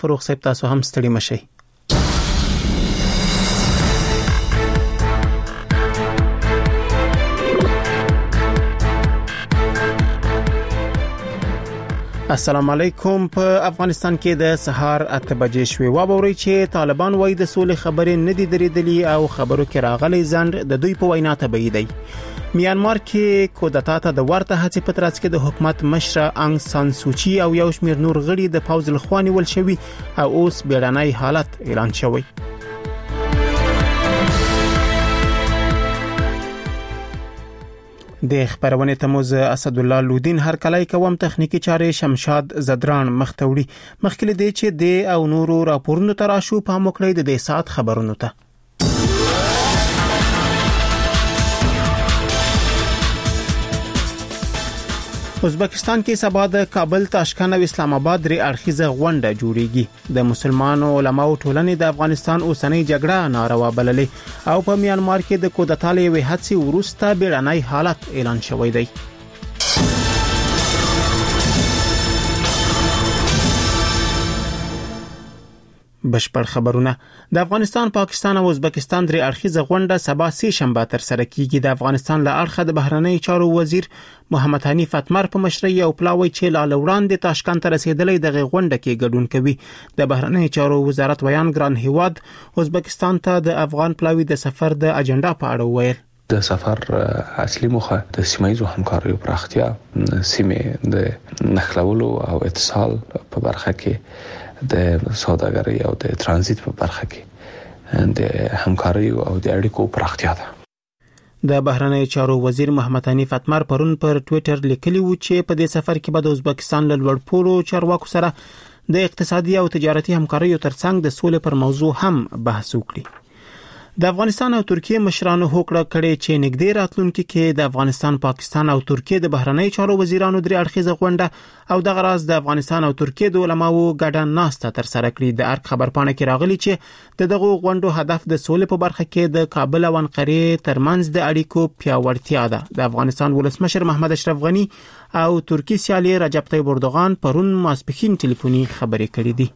فروغ صاحب تاسو هم ستړي مشئ. السلام علیکم. په افغانستان کې د سهار 8 بجې شوې وابوري چې طالبان وایي د سولې خبرې نه دي درېدلې او خبرو کې راغلي ځند د دوی په وینا تبعید دی. میانمار کې کودتا ته د ورته هڅې په ترڅ کې د حکومت مشره انګ سان سوچي او یو شمېر نور غړي د پوځ لخوا نیول شوي او اوس بیړنی حالت اعلان شوی. د خبرونه تموز اسد الله لودین هر کله کوم تخنیکی چارې شمشاد زدران مختوړي مخکله دی چې د او نورو راپورونو تراشو په موکړې د سات خبرونو ته. ازبکستان کې سبا د کابل، تاشکند او اسلام آباد لري اړخیزه غونډه جوړیږي. د مسلمانانو علماو ټولنې د افغانستان اوسنۍ جګړه ناروا بللې او په میانمار کې د کودتا لوي هڅې وروسته بیړنی حالت اعلان شوی دی. بشپړ خبرونه. د افغانستان، پاکستان او ازبکستان درې اړخیزه غونډه سبا سه شنبه تر سره کیږي. د افغانستان له اړخه د بهرنی چارو وزیر محمد حنیف اتمر په مشرۍ او پلاوی چې لاله وړاندې تاشکند ته رسیدلې د غونډه کې ګډون کوي. د بهرنی چارو وزارت ویان ګران هیواد ازبکستان ته د افغان پلاوی د سفر د اجنډا په اړه ویل. د سفر اصلي موخه د سیمایي همکاریو پراختیا، سیمه د نښلولو او اتصال په برخه کې د سوداګرۍ او د ترانزیت په برخه کې د همکاري او د اړیکو پراختیا ده. د بهرنی چارو وزیر محمد حنیف اتمر پرون پر ټوئیټر لیکلی و چې په دې سفر کې به د ازبکستان له لوړپوړو چارواکو سره د اقتصادي او تجارتي همکارۍ ترڅنګ د سولې پر موضوع هم بحث وکړي. د افغانستان او ترکیه مشرانو هوکړه کړې چې نږدې راتلونکي کې د افغانستان، پاکستان او ترکیه د بهرنی چارو وزیرانو درې اړخیزه غونډه او د غراز د افغانستان او ترکیه د علماو ګډه ناسته تر سره کړې. د ارګ خبرپاڼه کې راغلي چې دغه غونډو هدف د سولې په برخه کې د کابل او انقره ترمنځ د اړیکو پیاوړتیا ده. د افغانستان ولسمشر محمد اشرف غنی او ترکی سیالي رجب طیب اردوغان پرون ماسپښین ټلیفوني خبرې کړې دي.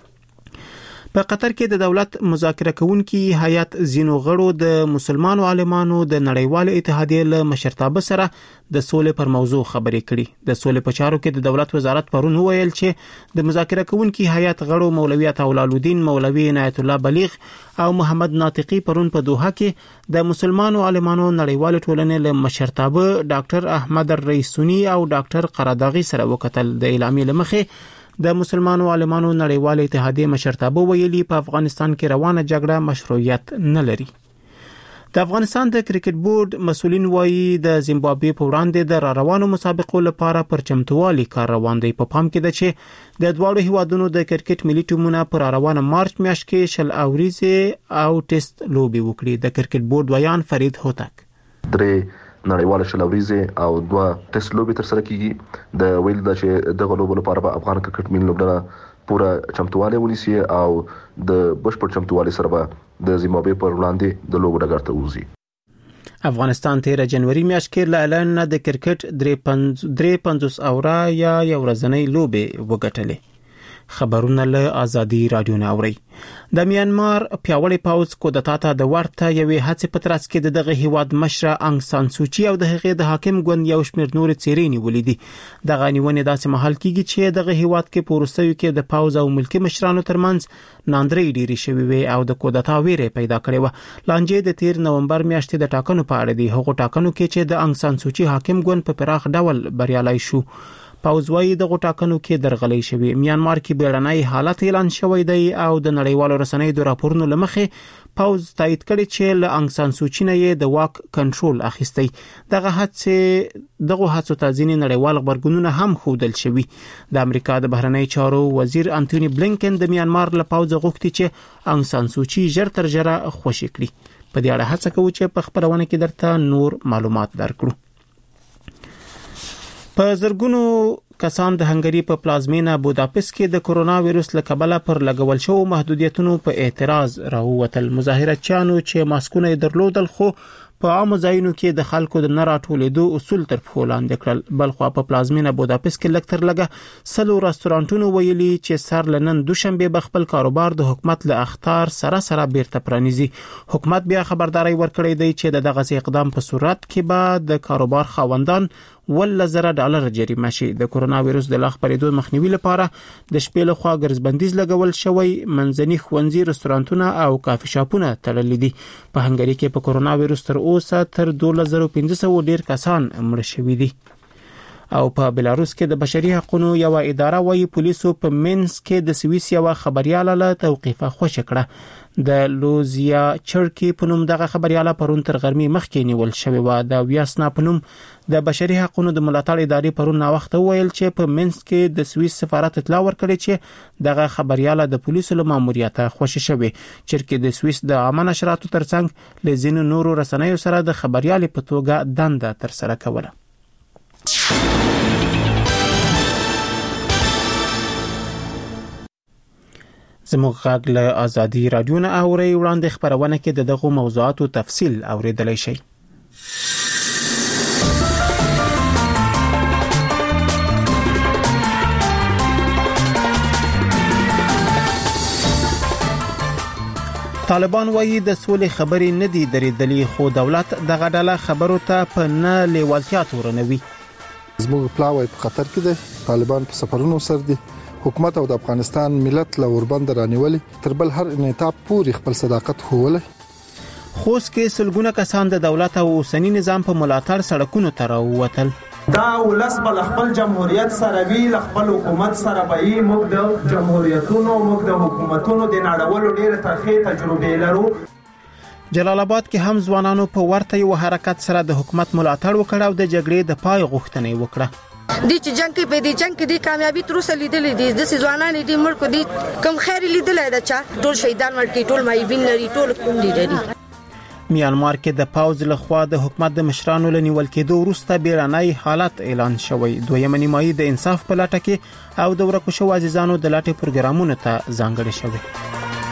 په قطر کې د دولت مذاکره کوونکي هیئت زینو غړو د مسلمانو عالمانو د نړیوال اتحادیې له مشرتابه سره د سولې پر موضوع خبرې کړي. د سولې په چارو کې د دولت وزارت پرون ویل چې د مذاکره کوونکي هیئت غړو مولوی عطاالدین، مولوی عنایت الله بلیغ او محمد ناطقي پرون په دوحه کې د مسلمانو عالمانو نړیوال ټولنې له مشرتابه ډاکټر احمد الرئیسونی او ډاکټر قراداغي سره وکتل. د اعلامیې لمخې د مسلمانو عالمانو نړیوال اتحادیې مشرتابه ویلي په افغانستان کې روانه جګړه مشروعیت نه لري. د افغانستان د کرکټ بورډ مسولین وایي د زیمبابوې په وړاندې د روانو مسابقو لپاره پر چمتووالي کار روان دی. په پام کې ده چې د دواړو هیوادونو د کرکټ ملي ټیمونه پر روانه مارچ میاشت کې شل اوریزه او ټیسټ لوبي وکړي. د کرکټ بورډ ویان فرید هوتک درې نړیواله شلوریزه او 2 ټیسټ لوبي تر سره کیږي. د ویل د چې دغه لوبو لپاره به افغان کرکټ ملي لوبډله پوره چمتواله ونیسي او د بشپړ چمتواله سره به د زیمبابوې پر وړاندې د لوبو ډګر ته وځي. افغانستان 13 جنوري میاشت کې اعلان د کرکټ 53 اوره یا یو ورځنۍ لوبه وګټلې. خبرونه له ازادي رادیو نه اوري. د میانمار پیاوړی پوځ کودتا ته د ورته یوې هڅې په ترڅ کې دغه هیواد مشره انګ سان سوچي او د هغې د حاکم ګوند یو شمېر نور څیرې نیولې دي. دغه نیونې داسې مهال کېږي چې دغه هیواد کې په وروستیو کې د پوځ او ملکي مشرانو ترمنځ ناندرۍ ډېرې شوې وي او د کودتا ویره پیدا کړې و. لانجې د 13 نومبر میاشتې د ټاکنو په اړه دي. هغه ټاکنو کې چې د انګ سان سوچي حاکم ګوند په پراخ ډول بریالي شو. پاوزوي د غټاکنو کې درغلې شوی. میانمار کې بیړنی حالت اعلان شوی دی او د نړیوالو رسنیو د راپورونو لمخې پاوز تایید کړي چې له انګ سان سوچي نه د واک کنټرول اخیستی. دغه هڅو ته ځینې نړیوال خبرګونونه هم ښودل شوي. د امریکا د بهرنی چارو وزیر انټونی بلینکن د میانمار له پاوز غوښتي چې انګ سان سوچي ژر تر ژره خوشی کړي. په دې اړه هڅه کوي چې په خبرونه کې درته نور معلومات درکړو. په زرګونو کسان د هنګری په پلازمینه بوداپست کې د کرونا وایروس له کبله پر لګول شو محدودیتونو په اعتراض راووتل. مظاهرچیانو چې ماسکونه درلودل خو په عامو ځایونو کې د خلکو د نه راټولېدو اصول تر پښو لاندې کړل. بلخو په پلازمینه بوداپست کې لږ تر لږه 100 رستورانټونو ویلي چې سر لنن دوشنبه به خپل کاروبار د حکومت له اخطار سره بیرته پرانیزي. حکومت بیا خبرداري ورکړې دی چې دغه اقدام په صورت کې به د کاروبار خاوندان $1,000 جریمه شي. د کرونا وایروس د لاغ پرېدو مخنیوي لپاره د شپې لخوا ګرځبندیز لګول شوی. منځني ښوونځي، رستورانټونه او کافي شاپونه تړلي دي. په هنګری کې په کرونا وایروس تر اوسه تر 2500 ډیر کسان مړ شوي دي. او په بلاروس کې د بشري حقوقو یو اداره وايي پولیسو په مینس کې د سویس یو خبريال له توقيفه خوشی کړه. د لوزیا چرکی په نوم دغه خبرياله پرون تر غرمې مخکې نیول شوی و. د ویاسنا په نوم د بشري حقوقو د ملاتړ ادارې پرون نا وخت ویل چې په مینس کې د سویس سفارت اطلاع ورکړي چې دغه خبرياله د پولیسو له ماموریت خوشی شوی. چرکی د سویس د عامه نشراتو ترڅنګ لزین نورو رسنیو سره د خبريالې په توګه دنده تر سره کوله. زموږ غږ له ازادي رادیو نه اوري. وړاندې خبرونه کې دغه موضوعاتو تفصیل اوریدلای شئ. طالبان وایي د سولې خبرې نه دي درېدلې خو دولت دغه ډله خبرو ته په نه لیوالتیا تورنوي. زموږ پلاوی په خطر کې دي. طالبان په سفرونو سر دي. حکومت او د افغانستان ملت له اوربند رانیولې تر بل هر انعطاف پورې خپل صداقت هوله. خوست کې سلګونه کسان د دولت او اوسنی نظام په ملاتړ سړکونو ته راووتل. دا ولس بل خپل جمهوریت سره وی خپل حکومت سره به موږ د جمهوریتونو موږ د حکومتونو د نړیوالو ډېر تاریخي تجربه لرو. جلال آباد کې هم ځوانانو په ورته یو حرکت سره د حکومت ملاتړ وکړ او د جګړې د پای غوښتنه وکړه. د چې جنگ کې په دې جنگ کې د کامیابی تر اوسه لیدلې دي. د ځوانانو د ملک دي کم خیر لیدلې ده چې ټول شهیدان ورکې ټول مایبین لري ټول کوم دي لري. میانمار کې د پاوز لخوا د حکومت د مشرانو له نیول کېدو وروسته بیړنی حالت اعلان شوی. دویمه نیمایي د انصاف په لټه کې او د ورکو شو عزیزانو د لاټې پروګرامونو ته ځانګړي شوی.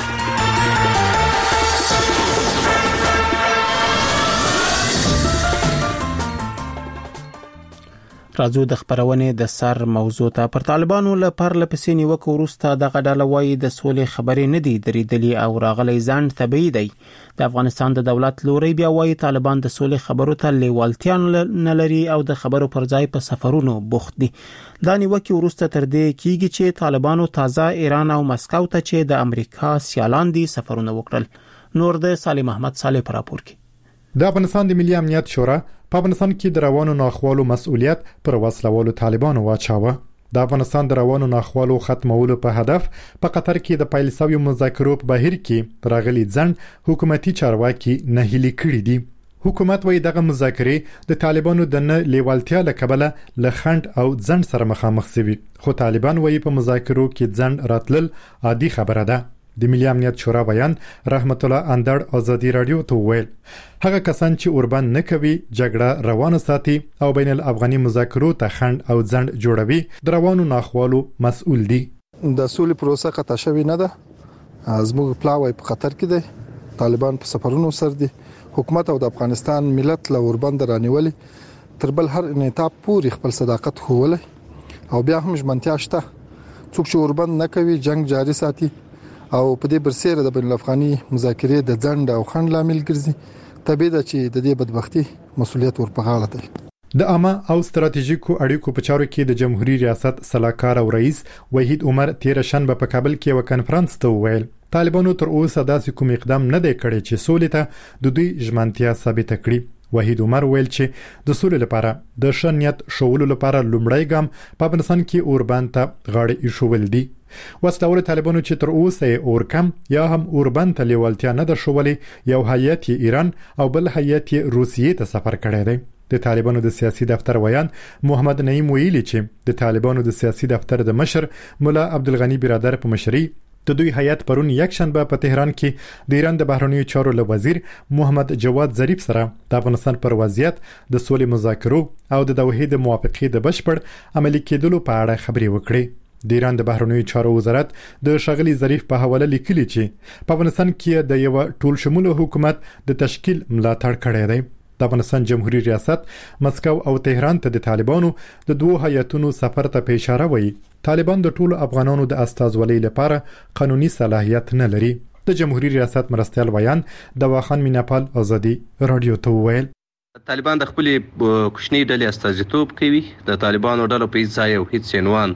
راځو د خبرونه د سر موضوع ته. پر طالبانو له پرلپسې نیوکو وروسته دغه ډله وایي د سولې خبرې نه دي درېدلې او راغلی ځان طبيعي دی. د افغانستان د دولت لوري بیا وایي طالبان د سولې خبرو ته لیوالتیا نه لري او د خبرو پر ځای په سفرونو بوخت دي. دا نیوکه وروسته تر دې کیږي چې طالبانو تازه ایران او مسکو ته چې د امریکا سیالان دي سفرونه وکړل. نور د سالم احمد صالح پر راپور کې. د افغانستان د ملي امنیت شورا په افغانستان کې د روانو ناخوالو مسؤلیت پر وسلوالو طالبانو واچاوه. د افغانستان د روانو ناخوالو ختمولو په هدف په قطر کې د پیل شوی مذاکرو په بهیر کې راغلي ځند حکومتي چارواکي نه هلي کړی دي. حکومت وايي دغه مذاکرې د طالبانو د نه لیوالتیا لکبله لخند او ځند سره مخامخ شوي. خو طالبان وايي په مذاکرو کې ځند راتلل عادي خبره ده. د ملي امنیت شورا بیان رحمت الله اندړ ازادي رادیو ته ویل هغه کسان چې اوربان نه کوي جګړه روانه ساتي او بین الافغاني مذاکرو ته خند او ځند جوړوي د روانو ناخوالو مسؤل دي. د سولې پروسه قطع شوی نه ده. زموږ پلاوی په خطر کې دي. طالبان په سفرونو سر دي. حکومت او د افغانستان ملت له اوربند رانیولې تر بل هر انعطاف پورې خپل صداقت هوله او بیا هم ژمنتیا شته. څوک چې اوربند نه کوي جنگ جاري ساتي او په دې برسېره د بین الافغاني مذاکرې د ځند او خند لامل ګرځي. طبيعي ده چې د دې بدبختی مسؤلیت ورپه غاړه دی. د عامه او ستراتیژیکو اړیکو په چارو کې د جمهوریت ریاست سلاکار او رئیس وحید عمر تیر شنبه په کابل کې یو کانفرنس ته ویل طالبانو تر اوسه داسې کوم اقدام نه دی کړی چې سولې ته د دوی ژمنتیا ثابت کړي. وحید عمر ویل چې د سولې لپاره د شنیت شولو لپاره لومړی ګام په افغانستان کې اوربند ته غاړه ایښول دي. وسلوال طالبانو چې تر اوسه اورکم یا هم اوربند ته لیوالتیا نه د شولې یو هیئت ایران او بل هیئت روسیې ته سفر کړی دی. د طالبانو د سیاسي دفتر ویان محمد نعیم ویلي چې د طالبانو د سیاسي دفتر د مشر مولا عبدالغنی برادر په مشرۍ د دوی هیئت پرون یک شنبه په تهران کې د ایران د بهرنیو چارو له وزیر محمد جواد ظریف سره د افغانستان پر وضعیت د سولې مذاکرو او د دوحې د موافقې د بشپړ عملي کېدلو په اړه خبرې وکړې. د ایران د بهرنیو چارو وزارت د ښاغلي ظریف په حواله لیکلي چې په افغانستان کې د یو ټول شموله حکومت د تشکیل ملاتړ کړی دی. د افغانستان جمهوریت ریاست مسکو او تهران ته د طالبانو د دوه هیئتونو سفر ته په اشاره وایي طالبان د ټولو افغانانو د استازولۍ لپاره قانوني صلاحیت نه لري. د جمهوریت ریاست مرستیال ویان دواخان میناپال ازادي رادیو ته وویل طالبان د خپل کوچنی ډلې استازیتوب کوي. د طالبانو ډلو په ځای او هیڅ عنوان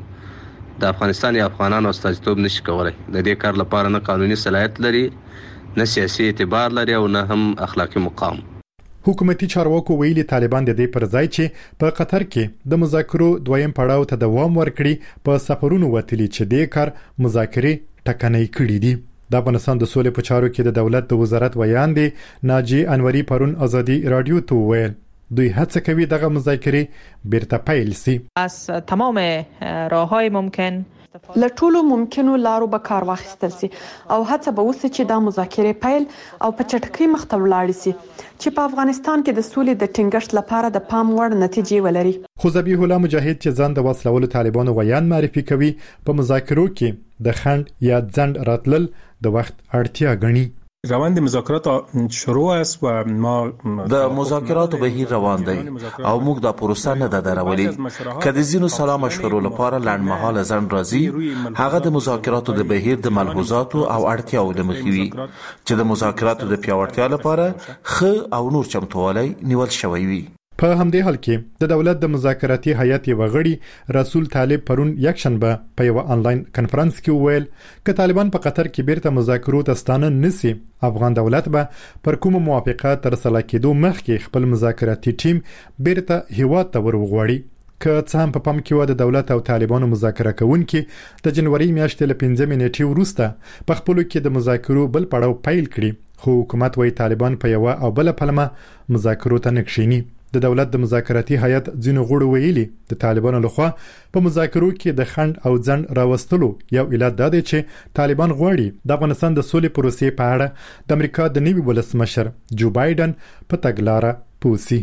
د افغانستان یا افغانانو استازیتوب نشي کولای. د دې کار لپاره نه قانوني صلاحیت لري، نه سیاسي اعتبار لري او نه هم اخلاقی مقام. حکومتي چارواکو ویلي طالبان د دې پر ځای چې په قطر کې د مذاکرو دویم پړاو ته دوام ورکړي په سفرونو وتلي چې د کار مذاکرې ټکنۍ کړې دي. د افغانستان د سولې په چارو کې د دولت د وزارت ویان دی ناجی انوري پرون ازادي رادیو ته وویل دوی هڅه کوي دغه مذاکرې بیرته پیل شي. از تمام راههای ممکن له ټولو ممکنو لارو به کار واخیستل سي او هڅه به وسي چې دا مذاکرې پیل او په چټکۍ مخته ولاړ سي چې په افغانستان کې د سولې د ټینګښت لپاره د پام وړ نتیجې ولري. خو ذبیح الله مجاهد چې ځان د وسلوالو طالبانو ویان معرفي کوي په مذاکرو کې د خند یا ځند راتلل د وخت اړتیا ګڼي. روند مذاکرات شروع است و ما د مذاکراتو بهیر روان دی او موږ د پروسه نه درولي. کله زینو سلام مشورو لپاره لړمحاله ځند راځي هغه د مذاکراتو د بهیر د ملحوظاتو او اړتیاو د مخوي چې د مذاکراتو د پیاوړتیا لپاره خ او نور چمتووالی نیول شوی وي. په همدې حال کې د دولت د مذاکراتي هیئت یو غړي رسول طالب پرون یک شنبه په یو آنلاین کانفرنس کې ویل چې طالبان په قطر کې بیرته مذاکرو ته ستانه نسی افغان دولت به پر کوم موافقه تر سره کېدو مخکې خپل مذاکراتي ټیم بیرته هیواد ته ورغواړي. که څه هم په پام کې و د دولت او طالبانو مذاکره کوونکي د جنوري میاشتې له 15 نیټې وروسته په خپل کې د مذاکرو بل پړاو پیل کړي خو حکومت وايي طالبان په یو او بل پلمه مذاکرو ته نکښینی. د دولت د مذاکراتي هیئت ځینو غړو ویلي د طالبانو لخوا په مذاکرو کې د خند او ځند راوستلو یو علت دا دی چې طالبان غواړي د افغانستان د سولې پروسې په اړه د امریکا د نوي ولسمشر جو بایدن په تګلاره پوسی.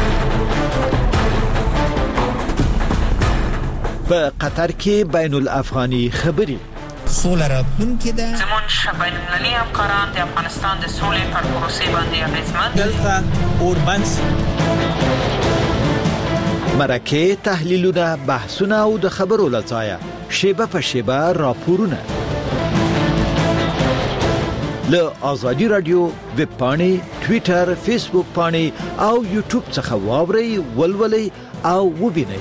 په قطر کې بین الافغاني خبري سوله راتلونکې ده. زمونږ بین المللي همکاران د افغانستان د سولې پر پروسې باندې اغېزمن دلته اوربنس مرکه تحلیلونه بحثونه او د خبرو لڅایه شیبه په شیبه راپورونه له آزادی رادیو ویب پاڼې ټوئیټر فیسبوک پاڼې او یوټیوب څخه واورئ ولولئ او وبینئ.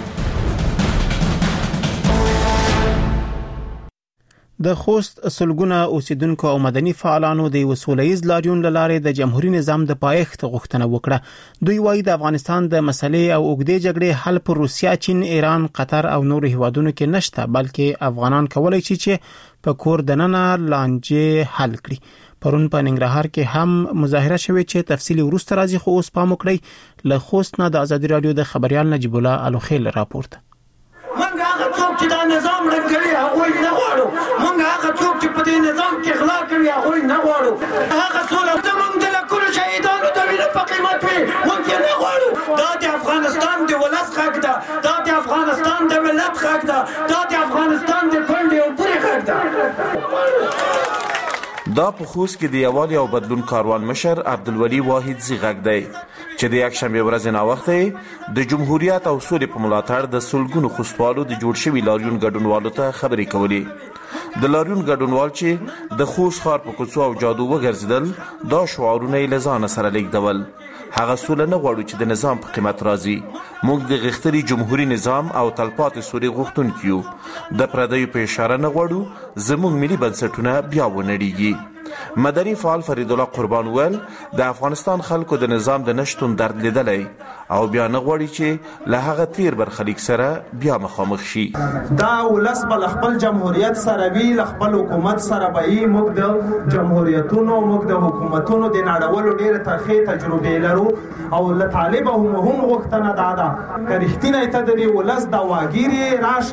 د خوست سلګونه اوسیدونکو او مدني فعالانو د وسولهیز لاریون لاره د جمهوریت نظام د پایښت غوښتنه وکړه. دوی وایي د افغانستان د مسلې او اوږدې جګړې حل پر روسیا، چین، ایران، قطر او نور هیوادونو کې نشته، بلکې افغانان کولای شي چې په کور دننه لانجې حل کړي. پرون په ننګرهار کې هم مظاهره شوې چې تفصیلی ورسته راځي، خو اوس پام وکړئ. له خوست نه د آزادي رادیو د خبريال نجیب الله الوخیل راپورته. څوک چې دا نظام رنګوي هغه نه غواړو. موږ هغه څوک چې په دې نظام کې غلا کوي هغه نه غواړو. هغه سوله د موږ د لکونو شهیدانو د وینو په قیمت وي موږ نه غواړو. دا د افغانستان د ولس حق ده، دا د افغانستان د ملت حق ده، دا د افغانستان د کونډې او پورې حق ده. دا په خوست کې د یووالي او بدلون کاروان مشر عبدالولي واحد زیغک دی چې د یک شنبه ورځ نه وخت د جمهوریت او سولې په ملاتړ د سلګونو خوستوالو د جوړ شوي لاریون ګډونوالو ته خبرې کولې. د لاریون ګډونوال چې د خوست ښار په کوڅو او جادو وګرځیدل دا شعارونه یې له ځانه سره لیږدول. هغه سوله نه غواړو چې د نظام په قیمت راځي. موږ د غښتلي جمهوریت نظام او تلپاتې سولې غوښتونکي یو. د پردیو په اشاره نه غواړو زموږ ملي بنسټونه بیا ونړیږي. مدني فعال فرید الله قربان ویل د افغانستان خلکو د نظام د نشټون درد لیدلی او بیا نه غواړي چې له هغه تیر برخلیک سره بیا مخامخ شي. دا ولس به خپل جمهوریت سره وی، خپل حکومت سره به یې. موږ د جمهوریتونو موږ د حکومتونو د نړولو ډېر ترخې تجربې لرو او له طالب هم غوښتنه دا ده که رښتینی ته د ولس د واګیرې راشه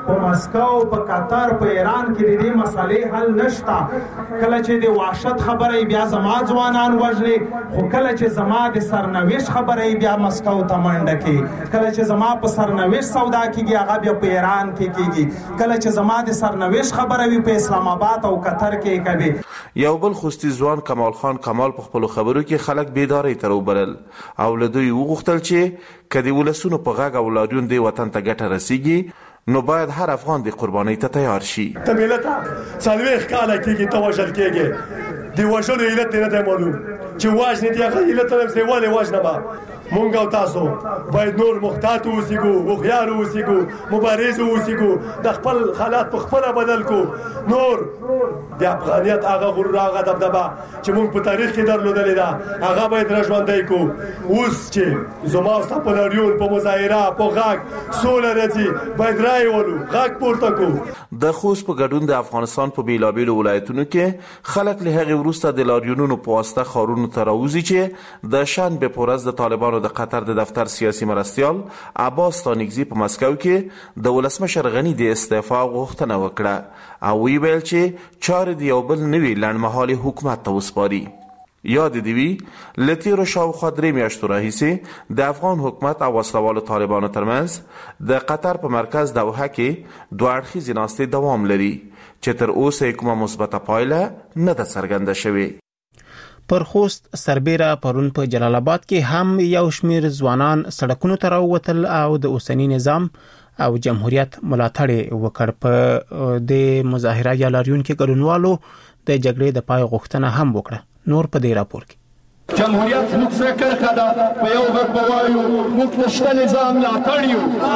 په مسکو په قطر په ایران کې د دې مسالې حل نشته. کله چې د وحشت خبره بیا زما ځوانان وژني، خو کله چې زما د سرنوشت خبره بیا مسکو ته منډه کوي. کله چې زما په سرنوشت سودا کېږي هغه بیا په ایران کې کېږي. کله چې زما د سرنوشت خبره وي په اسلام آباد او قطر کې کوي. یو بل خوستي ځوان کمال خان کمال په خپل خبرو کې خلک بیداری تر وبرل او له دوی وغوښتل چې کدی ولسونو په غاګه اولادون دی وطن ته ګټه رسیږي نو باید هر افغان د قربانۍ ته تیار شي. ته ملت څلوېښت کاله کېږي ته وژل کېږي، د وژلو علت نه دی معلوم چې وژنې دی هغه علت نه دی ولې وژنه. مونږ او تاسو باید نور محتاط اوسېږو، هوښیار اوسېږو، مبارز اوسېږو، د خپل حالات په خپله بدل کو. نور د افغانیت هغه غرور هغه دبدبه چې مونږ په تاریخ کې درلودلې ده هغه باید راژوندی کو. اوس چې زما او ستا په لاریون په مظاهره په غږ سوله راځي باید رایې ولو، غږ پورته کو. د خوست په ګډون د افغانستان په بیلابیلو ولایتونو کې خلک له هغې وروسته د لاریونونو په واسطه ښارونو ته راوځي چې د شنبې په ورځ د طالبانو د قطر د دفتر سیاسي مرستیال عباس ستانکزي په مسکو کې د ولسمشر غني د استعفا غوښتنه وکړه او وی ویل چې چارې د یو بل نوي لنډمهالي حکومت ته وسپاري. یاد دی وی له تیرو شاوخوا 3 میاشتو راهیسې د افغان حکومت او وسلوالو طالبانو ترمنځ د قطر په مرکز دوحه کې دوه اړخیزې ناستې دوام لري چې تر اوسه کومه مثبته پایله نه ده څرګنده شوې. پر خوست سربیره پرون په جلال آباد کې هم یو شمیر ځوانان سړکونو ته راووتل او د اوسنی نظام او جمهوریت ملاتړ وکړ. په د مظاهره یا لاریون کې ګډونوالو د جګړې د پای غوښتنه هم وکړه. نور په دې راپور کې جمهوریت موږ سره کرخه ده په یو غږ بوایو موږ نشته نظام ملاتړ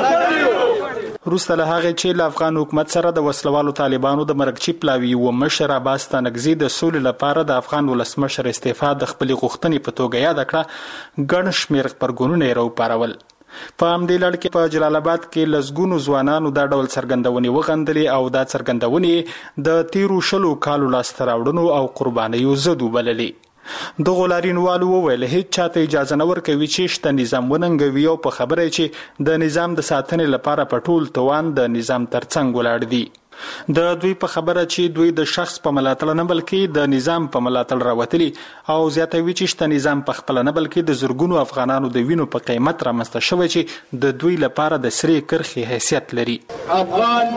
یو. وروسته له هغې چې له افغان حکومت سره د وسلوالو طالبانو د مرګچی پلاوي و مشر عباس ستانکزي د سولې لپاره د افغان ولسمشر استعفا د خپلې غوښتنې په توګه یاد کړه، ګڼ شمېر غبرګونونه یې راوپارول. په همدې لړ کې په جلال آباد کې لسګونو ځوانانو دا ډول څرګندونې وغندلې او دا څرګندونې د تیرو 20 کالو لاسته راوړنو او قربانیو ضد وبللې. دغه لاریونوالو وویل هیڅ چاته اجازه نه ورکوي چې شته نظام وننګوي او په خبره چې د نظام د ساتنې لپاره په ټول توان د نظام ترڅنګ ولاړ دي. د دوی په خبره چې دوی د شخص په ملاتړ نه بلکې د نظام په ملاتړ راوتلي او زیاتوي چې شته نظام په خپل نه بلکې د زرګونو افغانانو د وینو په قیمت رامنځته شوی چې د دوی لپاره د سرې کرښې حیثیت لري. افغان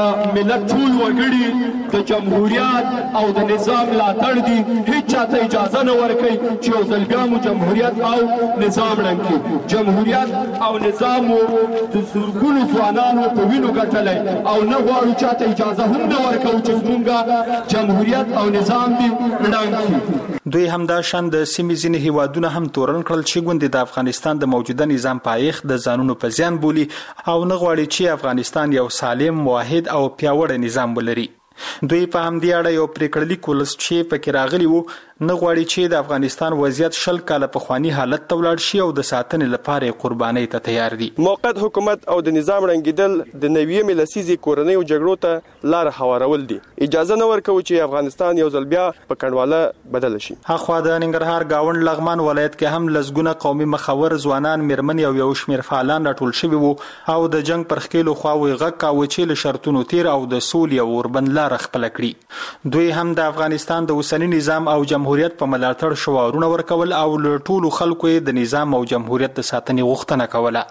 ملت ټول وګړي د جمهوریت او د نظام ملاتړ دي، هیڅ چاته اجازه نه ورکوي چې یو ځل بیا مو جمهوریت او نظام ړنګ کړي. جمهوریت او نظام د زرګونو ځوانانو په وینو ګټلی او نه غواړو چاته اجازه هم نه ورکوو چې زموږ جمهوریت او نظام دې ړنګ کړي. دوی همدا شان د سیمې ځینې هیوادونه هم تورن کړل چې ګوندې د افغانستان د موجوده نظام پایښت د ځانونو په زیان بولي او نه غواړي چې افغانستان یو سالم، واحد او پیاوړی نظام ولري. دوی په همدې اړه یو پریکړه لیک ولس چې پکې راغلی وو نه غواړي چې د افغانستان وضعیت 20 کاله پخوانی حالت ته ولاړ شي او د ساتنې لپاره قربانۍ ته تیار دي. موقت حکومت او د نظام رنګیدل د نوې لسیزې کورنۍ جګړو ته لار هوارول دي. اجازه نه ورکوي چې افغانستان یو ځل بیا په کنډواله بدل شي. اخوا د ننګرهار گاوند لغمان ولایت کې هم لسګونه قومي مخور ځوانان میرمن یو شمیر فعالان راټول شوي وو او د جنگ پر خېلو خواوې غږ کاوه چې له شرطونو تیر او د سولې او اوربند لار خپل کړي. دوی هم د افغانستان د اوسنی نظام او جمهوریت په ملاتړ شعارونه ورکول او له ټولو خلکو د نظام او جمهوریت د ساتنې غوښتنه کوله.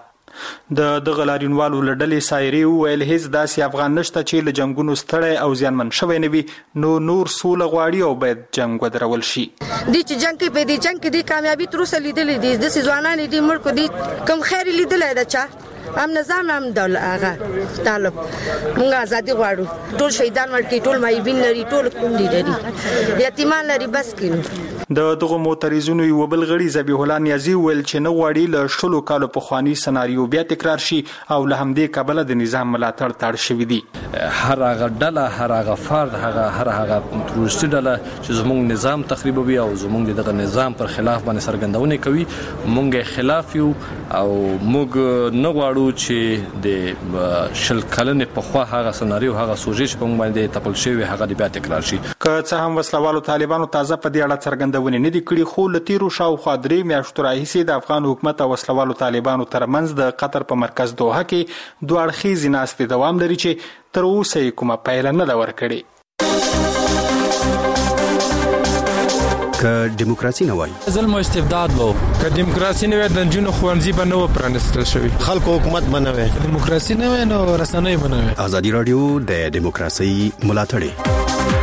د دغه لاریونوالو له ډلې سایري وویل هیڅ داسې افغان نشته چې له جنګونو ستړی او زیانمن شوی نه وي، نو نور سوله غواړي او باید جنګ ودرول شي. دي چې جنګ کې په دې جنګ کې د کامیابی تر اوسه لیدلې دي، د ځوانان دي ملک دي کم خیر لیدلې ده چا هم نظام هم دولت هغه طالب موږ ازادي غواړو، ټول شهیدان ورکړي، ټول مایبین لري، ټول کوندي لري، یتیمان لري، بس کینو. د دغه معترضونو یو بل غړي ذبیح الله نیازي ویل چې نه غواړي له 20 کالو پخوانی سناریو بیا تکرار شي او له همدې کبله د نظام ملاتړ تاړ شوی دی. هر هغه ډله، هر هغه فرد، هر هغه تروریستي ډله چې زموږ نظام تخریبوي او زموږ دغه نظام پر خلاف باندې سرګندونه کوي، موږ خلاف یو او موږ نه غواړو غواړو چې د شل کلنې په خوا هغه سناریو هغه سوژې چې په موږ باندې تپل شوی هغه د بیا تکرار شي. که څه هم وسلوالو طالبانو تازه په دې اړه څرګندونې نه دي کړې، خو له تیرو شاوخوا 3 میاشتو راهیسې د افغان حکومت او وسلوالو طالبانو ترمنځ د قطر په مرکز دوحه کې دوه اړخیزې ناستې دوام لري چې تر اوسه یې کومه پایله نه ده ورکړې. که دیموکراسي نه وای ظلم او استبداد وو، که دیموکراسي نه وای د جنونو خوانځي به نه و پرانستل شوی، خلکو حکومت به نه وای، دیموکراسي نه وای نو رسنۍ به نه وای. ازادي رادیو د دیموکراسي ملاتړ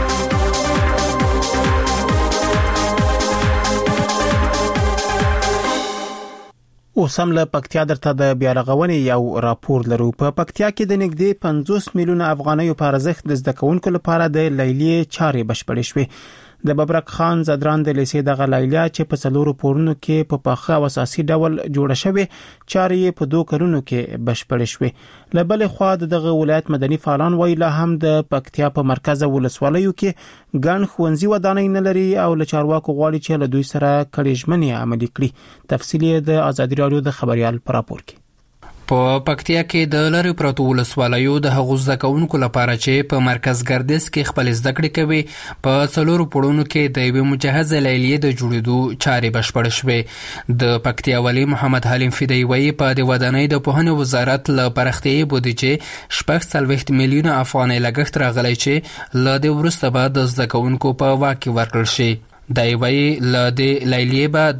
اوس هم له پکتیا درته د بیا رغونې یو راپور لرو. په پکتیا کې د نږدې 50 میلیونه افغانیو په ارزښت د زده کوونکو لپاره د لیلیې چارې بشپړې شوې. د ببرک خان زدران د لیسې دغه لیلیه چې په 4 پورونو کې په پاخه او اساسي ډول جوړه شوې چارې په 2 کلونو کې بشپړې شوې. له بلې خوا دغه ولایت مدني فعالان وایي لا هم د پکتیا په مرکز ولسوالیو کې ګڼ ښوونځي ودانۍ نه لري او له چارواکو غواړي چې له دوی سره کړي ژمنې عملي کړي. تفصیل د ازادي رادیو د خبريال پر راپور کې. په پکتیا کې د لری پروتو ولسوالیو د هغو زده کوونکو لپاره چې په مرکز ګردیز کې خپل زده کړې کوي په 4 پړونو کې د یوې مجهزه لیلیې د جوړېدو چارې بشپړ شوې. د پکتیا والی محمد حلیم فدایی وایي په د ودانۍ د پوهنې وزارت له پرختیايي بودیجې 40 میلیونه افغانۍ لګښت راغلی چې له دې وروسته به د زده کوونکو په واک کې ورکړل شي. دا وایي له د لیلیې به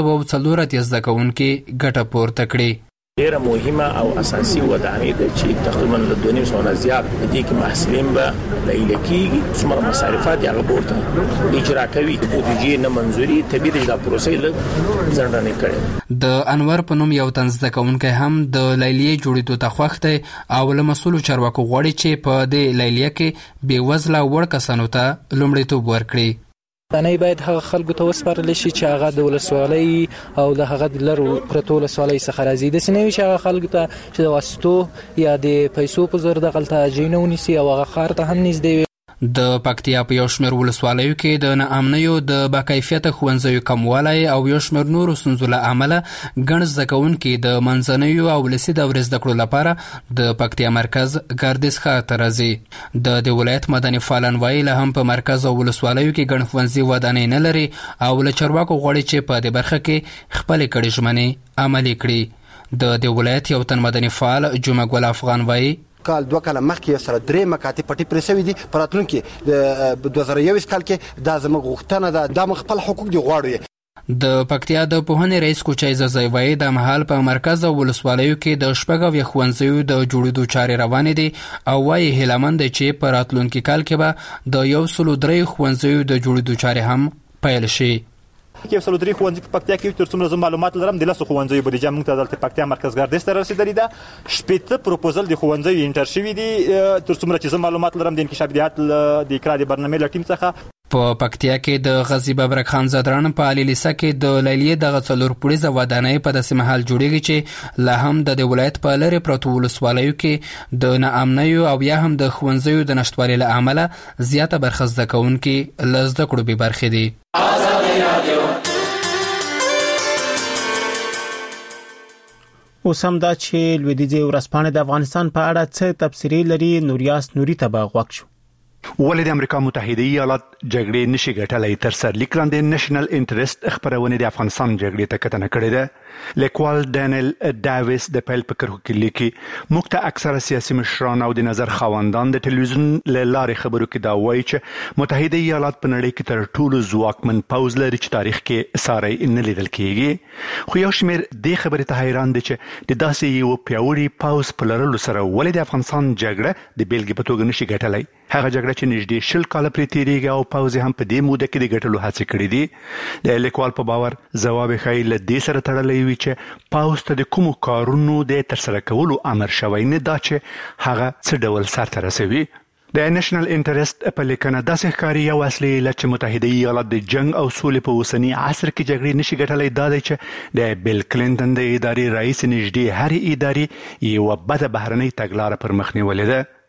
240 زده کوونکي ګټه پورته کړي. ډیره مهمه او اساسي ودانۍ ده چې تقریبا له 2.5 زیات دي کې محصلین به لیلیه کېږي، څومره مصارفات یې هغه پورته اجرا کوي. بودیجې نه منظوري طبیعي د پروسې لږ ځنډنې کړي. د انور په نوم یو تن زده کوونکی هم د لیلیې جوړېدو ته خوښ دی او له مسؤلو چارواکو غواړي چې په دې لیلیه کې بې وزله وړ کسانو ته لومړیتوب ورکړي. ودانۍ باید هغه خلکو ته وسپارل شي چې هغه د ولسوالۍ او د هغه د لرو پرتو ولسوالۍ څخه راځي. د سنوي چې هغه خلکو ته چې د واسطو یا د پیسو په زور د غلطه جینو ونیسي او هغه خار ته هم نږدې وي. د پکتیا په یو شمېر ولسوالیو کې د ناامنیو د باکیفیته ښوونځیو کموالی او یو شمېر نورو ستونزو له امله ګڼ زده کوونکي د منځنیو او ولسي دورې زده کړو لپاره د پکتیا مرکز ګردیز ښار ته راځي. د دې ولایت مدني فعالان وایي لا هم په مرکز او ولسوالیو کې ګڼ ښوونځي ودانۍ نه لري او له چارواکو غواړي چې په دې برخه کې خپلې کړې ژمنې عملي کړي. د دې ولایت یو تن مدني فعال جمعه ګل افغان وایي کال 2 کال مخکې سره 3 مکاتب پټي پرسوي دي په راتلونکي د 2021 کال کې دا زموږ غوښتنه ده، دا موږ خپل حقوق دي غواړو. د پکتیا د پوهنې رئیس کوچای زویوي د محل په مرکز او ولسوالیو کې د شپږو ښوونځیو د جوړېدو چارې روانې دي او وايي هیلمند چې په راتلونکي کال کې به د 103 ښوونځیو د جوړېدو چارې هم پیل شي. کې 103 ښوونځي په پکتیا کې تر څومره معلومات لرم د 10 ښوونځیو بودیجه موږ ته دلته پکتیا مرکز ګردیز ته رسیدلې ده. 18 پروپوزل د ښوونځیو انټر شوي دي تر څومره چې معلومات لرم د انکشافیات د اقرا د برنامې له ټیم څخه. په پکتیا کې د غزي ببرک خان زدران په علي لیسه کې د لیلیې د 4 پوړیزه ودانۍ په داسې محل جوړیږي چې لا هم د ولایت په لری پروتو ولسوالیو کې د ناامنیو او یا هم د ښوونځیو د نشټوالي له امله زیاته برخه زده کوونکي له زده کړو به برخې دي. اوس هم دا چې لویدیځي ورځپاڼې د افغانستان په اړه څه تبصرې لري. نوریاس نوري ته به غوږ شو. ولې د امریکا متحده ایالات جګړې نشي ګټلای تر سرلیک لاندې نېشنل انټرست خبرونه د افغانستان جګړې ته کتنه کړې ده. لیکوال ډانیل ډاویس د پیل په کرخو کې لیکي موږ ته اکثره سیاسي مشران او د نظر خواندان د ټلویزیون له لارې خبرو کې دا وایي چې متحده ایالات په نړۍ کې تر ټولو ځواکمن پوځ لري چې تاریخ کې ساری نه لیدل کیږي. خو یو شمېر دې خبرې ته حیران دي چې د داسې یو پیاوړي پوځ په لرلو سره ولې د افغانستان جګړه د بیلګې په توګه نشي ګټلای. هغه جګړه چې نږدې 20 کال پرې تیریږي او پوځ هم په دې موده کې د ګټلو هڅې کړې دي. د لیکوال په باور ځواب ښایي له دې سره تړلی وي چې پوځ ته د کومو کارونو د ترسره کولو امر شوی نه دا چې هغه څه ډول سرته رسوي. د نېشنل انټرست په لیکنه داسې ښکاري یو اصلي علت چې متحده ایالات د جنگ او سولې په اوسني عصر کې جګړې نشي ګټلی دا دی چې د بیل کلینټن د ادارې رئیس نږدې هرې ادارې یوه بده بهرنۍ تګلاره پر مخ نیولې ده.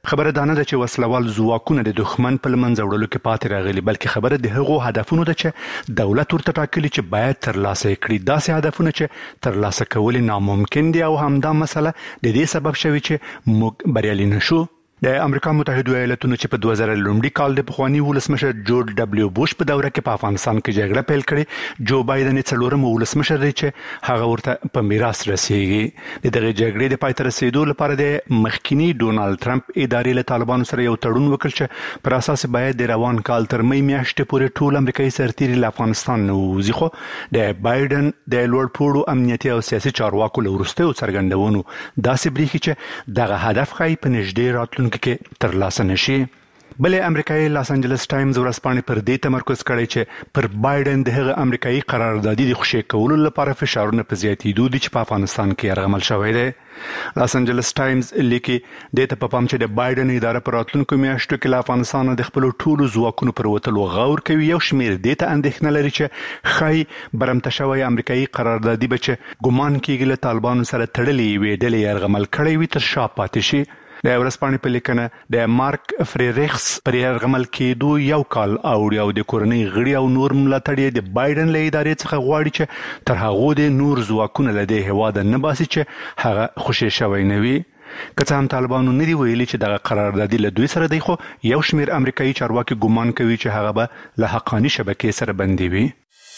خبره دا نه ده چې وسلوال ځواکونه د دښمن په لمنځه وړلو کې پاتې راغلي، بلکې خبره د هغو هدفونو ده چې دولت ورته ټاکلي چې باید ترلاسه کړي. داسې هدفونه چې ترلاسه کول ناممکن دي او همدا مسله د دې سبب شوی چې موږ بریالي نشو. د امریکا متحده ایالاتونو چې په 2000 لومړي کال د پخوانی ولسمشر جورج ډبلیو بوش په دوره کې په افغانستان کې جګړه پیل کړې، جو بایدن یې څلورم ولسمشر دی چې هغه ورته په میراث رسیږي. د دغه جګړې د پای ته رسیدو لپاره د مخکینی ډونالد ټرمپ ادارې له طالبانو سره یو تړون وکړ چې پر اساس باید د روان کال تر می میاشتې پورې ټول امریکایي سرتیري له افغانستان نه ووځي، خو د بایدن د لوړ پوړو امنیتي او سیاسي چارواکو له وروستیو څرګندونو داسې بریښي چې دغه هدف ښایي په نږدې راتلونکي کې ترلاسه نشي. بلې امریکایي لاس انجلس ټایمز ورځپاڼې پر دې تمرکز کړی چې پر بایدن د هغه امریکایي قراردادي د خوشی کولو لپاره فشارونه په زیاتېدو دي چې په افغانستان کې یرغمل شوی دی. لاس انجلس ټایمز لیکي د ته په پام چې د بایدن اداره پر راتلونکو میاشتو کې له افغانستان د خپل ټولو ځواکونو پر وتلو غور کوي. یو شمیر دې ته اندېښنه لري چې خای برمته شوی امریکایي قراردادي به چې ګمان کېږي له طالبانو سره تړلې وي ډلې یرغمل کړی وي تر شا پاتې شي. د ورځپاڼې په لیکنه د مارک فریریخس پر یرغمل کېدو یو کال اوړي او د کورنۍ غړي او نور ملاتړي د بایدن له ادارې څخه غواړي چې تر هغه د نور ځواکونه له دې هواده نه باسي چې هغه خوشی شوی نه وي. که څه هم طالبانو نه دی ویلي چې دغه قراردادي له دوی سره دی، خو یو شمیر امریکایي چارواکي ګمان کوي چې هغه به له حقاني شبکې سره بندي وي.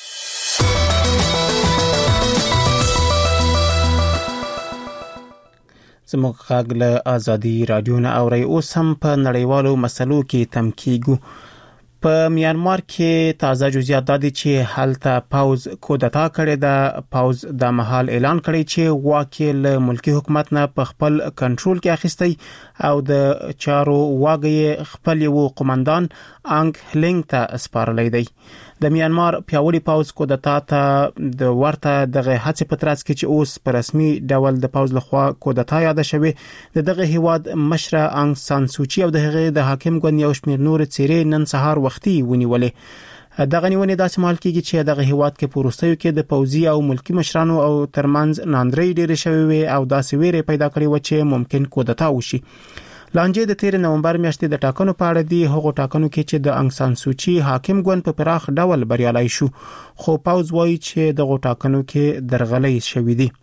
زموږ غږ له ازادي رادیو نه اورئ. اوس هم په نړیوالو مسلو کې تم کیږو. په میانمار کې تازه جزئیات دادي چې هلته پاوز کودتا کړې ده. پاوز د مهال اعلان کړی چې واکې له ملکی حکومت نه په خپل کنټرول کې اخیستی او د چارو واګي خپل یو قومندان انګ هلینګ ته سپارلی دی. د میانمار پیاوړي پاوز کودتا ته د ورته دغه هڅې په ترڅ کې چې اوس په رسمي ډول د پاوز لخوا کودتا یاد شوی، دغه هیواد مشره انګ سان سوچي او دغه د حاکم ګوند یو شمیر نور څیرې نن سهار وختي ونیولې. دغه نیونې داسې مهال کېږي چې دغه هیواد کې په وروستیو کې د پوځي او ملکی مشرانو او ترمنځ ناندرۍ ډېرې شوې وي او داسې ویرې پیدا کړې و چې ممکن کودتا وشي. لانجې د 13 نومبر میاشتې د ټاکنو په اړه دی. هغه ټاکنو کې چې د انګ سان سوچي حاکم ګوند په پراخ ډول بریالای شو، خو پاوز وایي چې دغه ټاکنو کې درغلۍ شوې دي.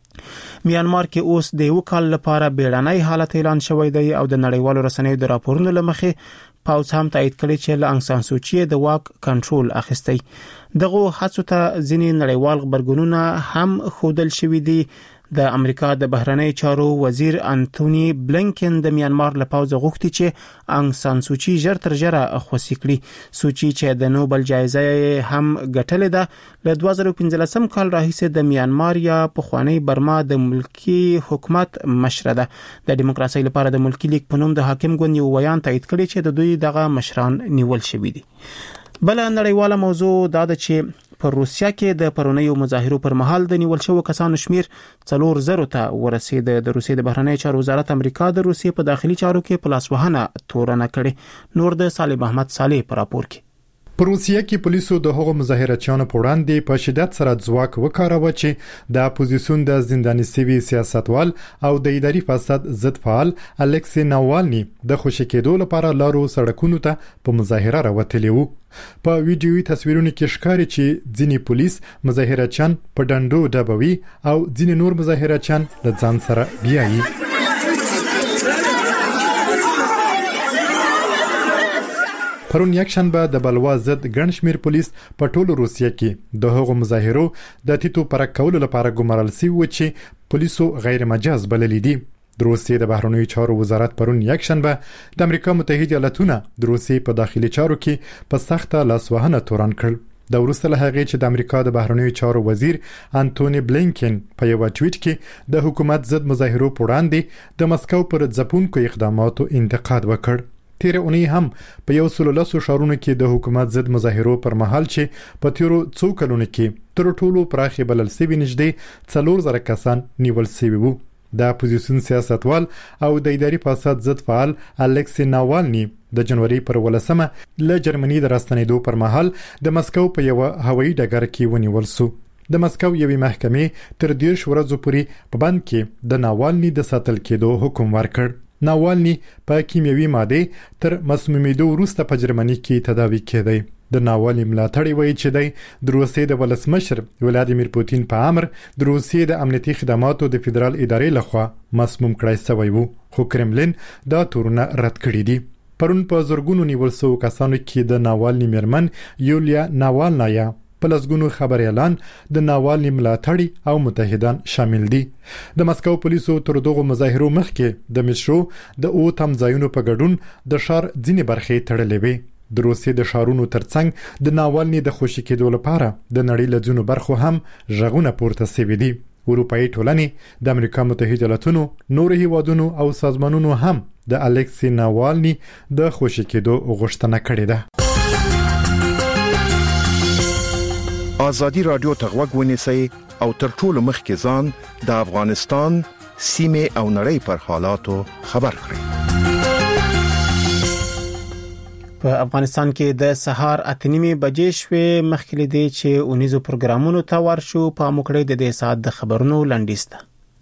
میانمار کې اوس د یو کال لپاره بیړنی حالت اعلان شوی دی او د نړیوالو رسنیو د راپورونو لمخې پاوز هم تایید کړی چې انګ سان سوچي د واک کنټرول اخیستی. دغه هڅو ته ځینې نړیوال خبرګونونه هم خودل شوی دي. د امریکا د بهرنی چارو وزیر انټونی بلینکن د میانمار له پاوز غوښتي چې انګ سان سوچي ژر تر ژره خوشی کړي. سوچي چې د نوبل جایزه هم ګټلې ده، له 2015 کال راهیسې د میانمار یا پخوانی برما د ملکی حکومت مشره ده. د دیموکراسي لپاره د ملکی لیگ په نوم د حاکم ګوند یو بیان تایید کړی چې د دوی دغه مشران نیول شوی دي. بل نړیواله موضوع دا ده چې په روسیا کې د پرونیو مظاهرو پر مهال د نیول شوو کسانو شمیر 4,000 ته ورسید. د روسیې د بهرنی چارو وزارت امریکا د روسیې په داخلي چارو کې په لاسوهنه تورنه کړې. نور د صالح محمد صالح پر راپور کې. په روسیه کې پولیسو د هغو مظاهرچیانو په وړاندې په شدت سره ځواک وکاراوه چې د اپوزیسیون د زنداني سوي سیاستوال او د اداري فساد ضد فعال الکسی ناوالني د خوشی کېدو لپاره لارو سړکونو ته په مظاهره راوتلی وو. په ویډیوي تصویرونو کې ښکاري چې ځینې پولیس مظاهرچیان په ډنډو ډبوي او ځینې نور مظاهرچیان له ځان سره بیایي. پرون یک شنبه د بلوا ضد ګڼ شمیر پولیس په ټولو روسیه کې د هغو مظاهرو د تیتو پرک کولو لپاره ګمارل شوي و چې پولیسو غیر مجاز بللي دي. د روسیې د بهرنیو چارو وزارت پرون یک شنبه د امریکا متحده ایالاتونو د روسیې په داخلي چارو کې په سخته لاسوهنه تورن کړ. د وروسته له هغې چې د امریکا د بهرنیو چارو وزیر انټونی بلینکن په یو ټویټ کې د حکومت ضد مظاهرو پر وړاندې د مسکو پر ځپونکو اقداماتو انتقاد وکړ. تیر اونۍ هم په 110 ښارونو کې د حکومت ضد مظاهرو پر مهال چې په تیرو څو کلونو کې تر ټولو پراخې بلل شوي نږدې 4,000 کسان نیول شوي وو. د اپوزیسیون سیاستوال او د اداري فساد ضد فعال الکسی ناوالني د جنوري پر 18 له جرمني د راستنېدو پر مهال د مسکو په یو هوایي ډګر کې ونیول شو. د مسکو یوې محکمې تر 10 ورځې پورې په بند کې د ناوالني د ساتل کېدو حکم ورکړ. ناوالني په کیمیاوي ماده تر مسمومیدو وروسته په جرمني کې تداوي کېدی. د ناوالني ملاتړي وایي چې د روسیې د ولسمشر ولادیمیر پوتین په امر د روسیې د امنیتي خدماتو د فدرال ادارې لخوا مسموم کړای شوی وو، خو کرملین دا تورونه رد کړی دي. پرون په زرګونو نیول شوو کسانو کې د ناوالني میرمن یولیا ناوالنایا په لسګونو خبريالان د ناوالني ملاتړي او متحدان شامل دي. د مسکو پولیسو تر دغه مظاهرو مخکې د مشرو د او تم ځایونو په ګډون د شهر ځینې برخې تړلې وي. د روسیې د شهرونو ترڅنګ د ناوالني د خوشي کېدو لپاره د نړۍ له ځینو برخو هم ژغونه پورته شوي دي. اروپאי ټولنې د امریکا متحده ایالاتونو نور هیوادونو او سازمانونو هم د الکسی ناوالني د خوشي کېدو غوښتنه کړې ده. آزادی رادیو ته غوږ ونیسئ او تر ټولو مخکې ځان د افغانستان سیمه او نړۍ پر حالاتو خبر کړئ. په افغانستان کې د سهار 8:30 بجې شوې. مخکې لدی چې اونیزو پروګرامونو ته ورشو په موکړې د دې ساعت د خبرونو لنډیسته.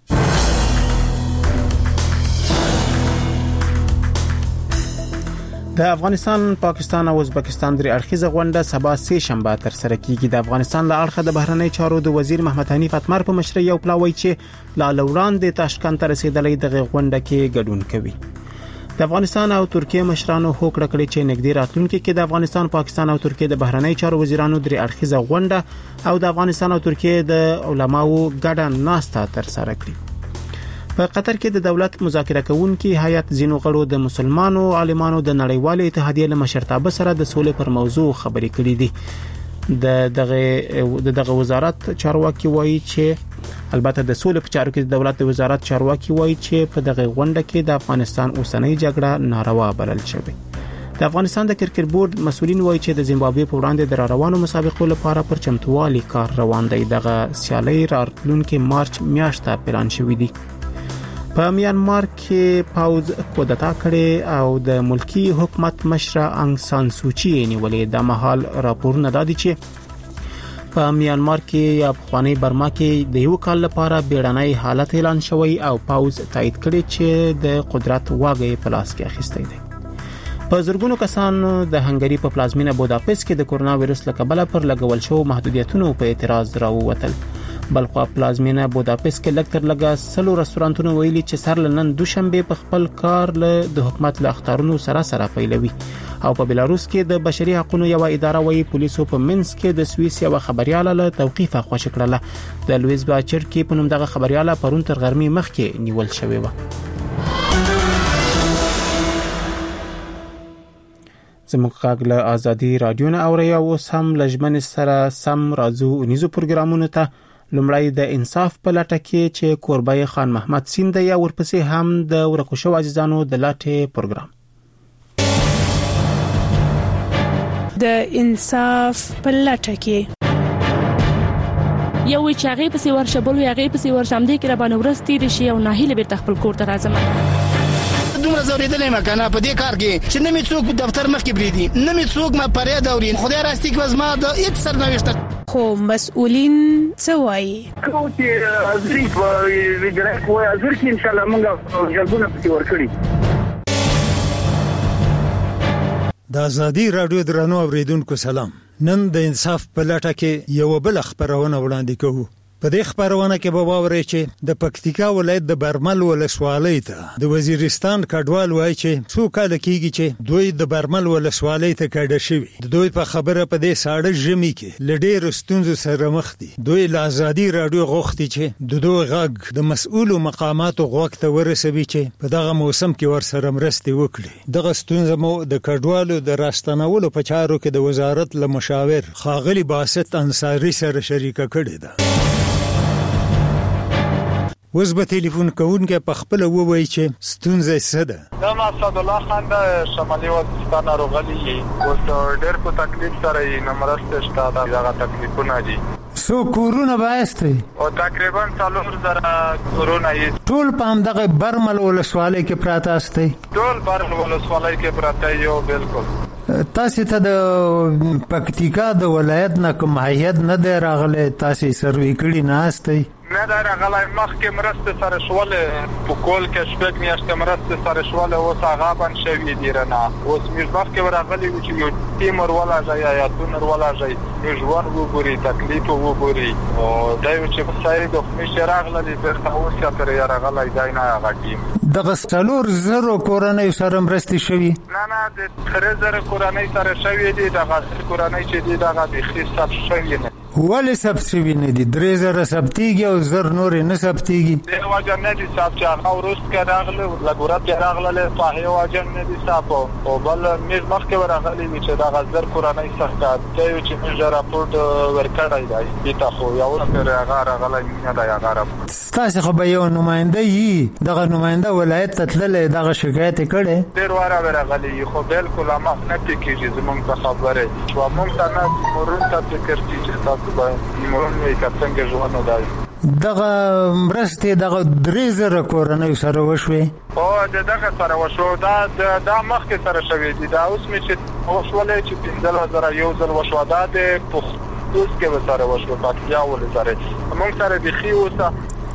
د افغانستان، پاکستان او ازبکستان درې اړخیزه غونډه سبا سه شنبه تر سره کیږي. د افغانستان له اړخه د بهرنی چارو د وزیر محمد حنیف اتمر په مشرۍ یو پلاوی چې لا وړاندې تاشکند ته رسیدلې د غونډه کې ګډون کوي. د افغانستان او ترکیه مشرانو هوکړه کړې چې نږدې راتلونکي کې د افغانستان، پاکستان او ترکیه د بهرنی چارو وزیرانو درې اړخیزه غونډه او د افغانستان او ترکیه د علماو ګډه ناسته تر سره کړي. په قطر کې د دولت مذاکره کوونکي هیئت ځینو غړو د مسلمانو عالمانو د نړیوال اتحادیې له مشرتابه سره د سولې پر موضوع خبرې کړې دي. دغه وزارت چارواکي وایي چې البته د سولې په چارو کې د دولت د وزارت چارواکي وایي چې په دغه غونډه کې د افغانستان اوسنۍ جګړه ناروا بلل شوې. د افغانستان د کرکټ بورډ مسولین وایي چې د زیمبابوې په وړاندې د روانو مسابقو لپاره پر چمتووالي کار روان دی. دغه سیالي راتلونکي مارچ میاشته پلان شوې دي. په میانمار کې پاوز کودتا کړي او د ملکی حکومت مشره انګ سان سوچي نیولې. د مهال راپورونه دادي چې په میانمار کې یا افغاني برما کې د یو کال لپاره بیړنۍ حالت اعلان شوی او پاوز تایید کړي چې د قدرت واګې په لاس کې اخیستی دی. په زرګونو کسانو د هنګری په پلازمینه بوداپست کې د کورونا وایرس له کبله پر لګول شو محدودیتونو په اعتراض راووتل. بلخوا پلازمینه بوداپست کې لږ تر لږه 100 رستورانتونو ویلي چې سر لنن دوشنبه په خپل کار له د حکومت له اختارونو سره پیلوي. او په بلاروس کې د بشري حقوقو یو اداره وایي پولیسو په منس کې د سویس یو خبرياله له توقیف خوښ کړله. د لویس باچر کې په نوم دغه خبرياله پرون تر غرمې مخکې نیول شوې و. زموږ کاغله ازادي رادیو نه اوري او سم لجمن سره سم راځو اونیزو پروګرامونو ته. لومړی د انصاف په لټه کې چې کوربای خان محمد سیند یا ورپسې هم د ورکوشو عزیزانو د لاټه پروګرام. د انصاف په لټه کې یو چاغي پسې ورشبل یو غي پسې ورشم دي کې را باندې ورستي شي او ناهیله بیرته خپل کور ته راځم. دومره زوریدلې مکنه په دې کار کې چې نمې څوک دفتر مخ کې بریدي، نمې څوک ما پرې دورین خدای راستي کې وزما د هیڅ سرنوشت خو مسؤلین څه وایي؟ کوم چې ازري په ویډیو کوی ازر کې ان شاء الله موږ جلبونه پسې ورکړي. د ازادي رادیو درنو اوریدونکو سلام. نن د انصاف په لټه کې یو بل خبرونه وړاندې کوو. په دې خبرونه کې به واورئ چې د پکتیکا ولایت د برمل ولسوالۍ ته د وزیرستان کډوال وایي چې څو کال کېږي چې دوی د برمل ولسوالۍ ته کډه شوي. د دوی په خبره په دې ساړه ژمي کې له ډېرو ستونزو سره مخ دي. دوی له ازادي رادیو غوښتي چې د دوی غږ د مسؤلو مقاماتو غوږ ته ورسوي چې په دغه موسم کې ورسره مرستې وکړي. دغه ستونزه مو د کډوالو د راستنولو په چارو کې د وزارت له مشاور ښاغلي باسط انصاري سره شریکه کړې ده. اوس به ټلیفون کوونکی په خپل ووایي چې ستونزه څه ده. دا اسد الله خان د شمالي وزیرستان راغلی او ډېر په تکلیف سره یې نمرسته شته. دا تکلیفونه دي سو کورونه بایسته او تقریبا 4000 کورونه یې ټول په همدغه برمل ولسوالۍ کې پراته استه. ټول برمل ولسوالۍ کې پراته یو بالکل. تاسو ته د پکتیکا د ولایت نه کوم هیئت نه دی راغلی؟ تاسو سروې کړی نه استه؟ نه نه دا راغلی مخکې مرسته سره شولې په کول کې شپږ میاشتې مرسته سره شولې اوس هغه بند شوي دي رانه اوس موږ مخکې ورغلي وو چې یو ټیم ورولږئ ایتونه ورولږئ موږ ژوند وګوري تکلیف وګوري او دا یو چې په سایه د خمیشې راغللي بیرته اوس یا ترې راغلی دی نه هغه ټیم دغه 4,000 کورنۍ سره مرستې شوي نه د 3,000 کورنۍ سره شوي دي دغه کورنۍ چې دي دغه بېخي ثبت شوي نه ولې ثبت شوي نه دي 3,000 ثبتېږي او 1,000 نورې نه ثبتېږي دې وجه نه دي ثبت چې هغه وروسته کې راغله لږ ورځ کې راغله په هغې وجه نه دي ثبت او بل موږ مخکې ورغلي وي چې دغه 1,000 کورنۍ څخه دا یو چې موږ راپورټ ورکړی دی دې ته خو یو پرې هغه راغلی نه دی هغه راپورټ ستاسې خو به یو نماینده یي دغه نماینده ولایت ته تللی دغه شکایت یې کړی ډېر واره ورغلی خو بالکل هماغه نه پرې کېږي زموږ په خبرې چې موږ ته نه تیمورون ته فکر کېږي چې تاسو به تیمورون وایي که څنګه ژوند دی دغه مرستې دغه 3,000 کورنۍ سره وشوې او دغه سره وشو دا مخکې سره شوې دي دا اوس مې چې وشولې چې 15,000 یو ځل وشو دا د پښتوس کې سره وشو پاتیا ولې سره موږ سره بيخي اوسه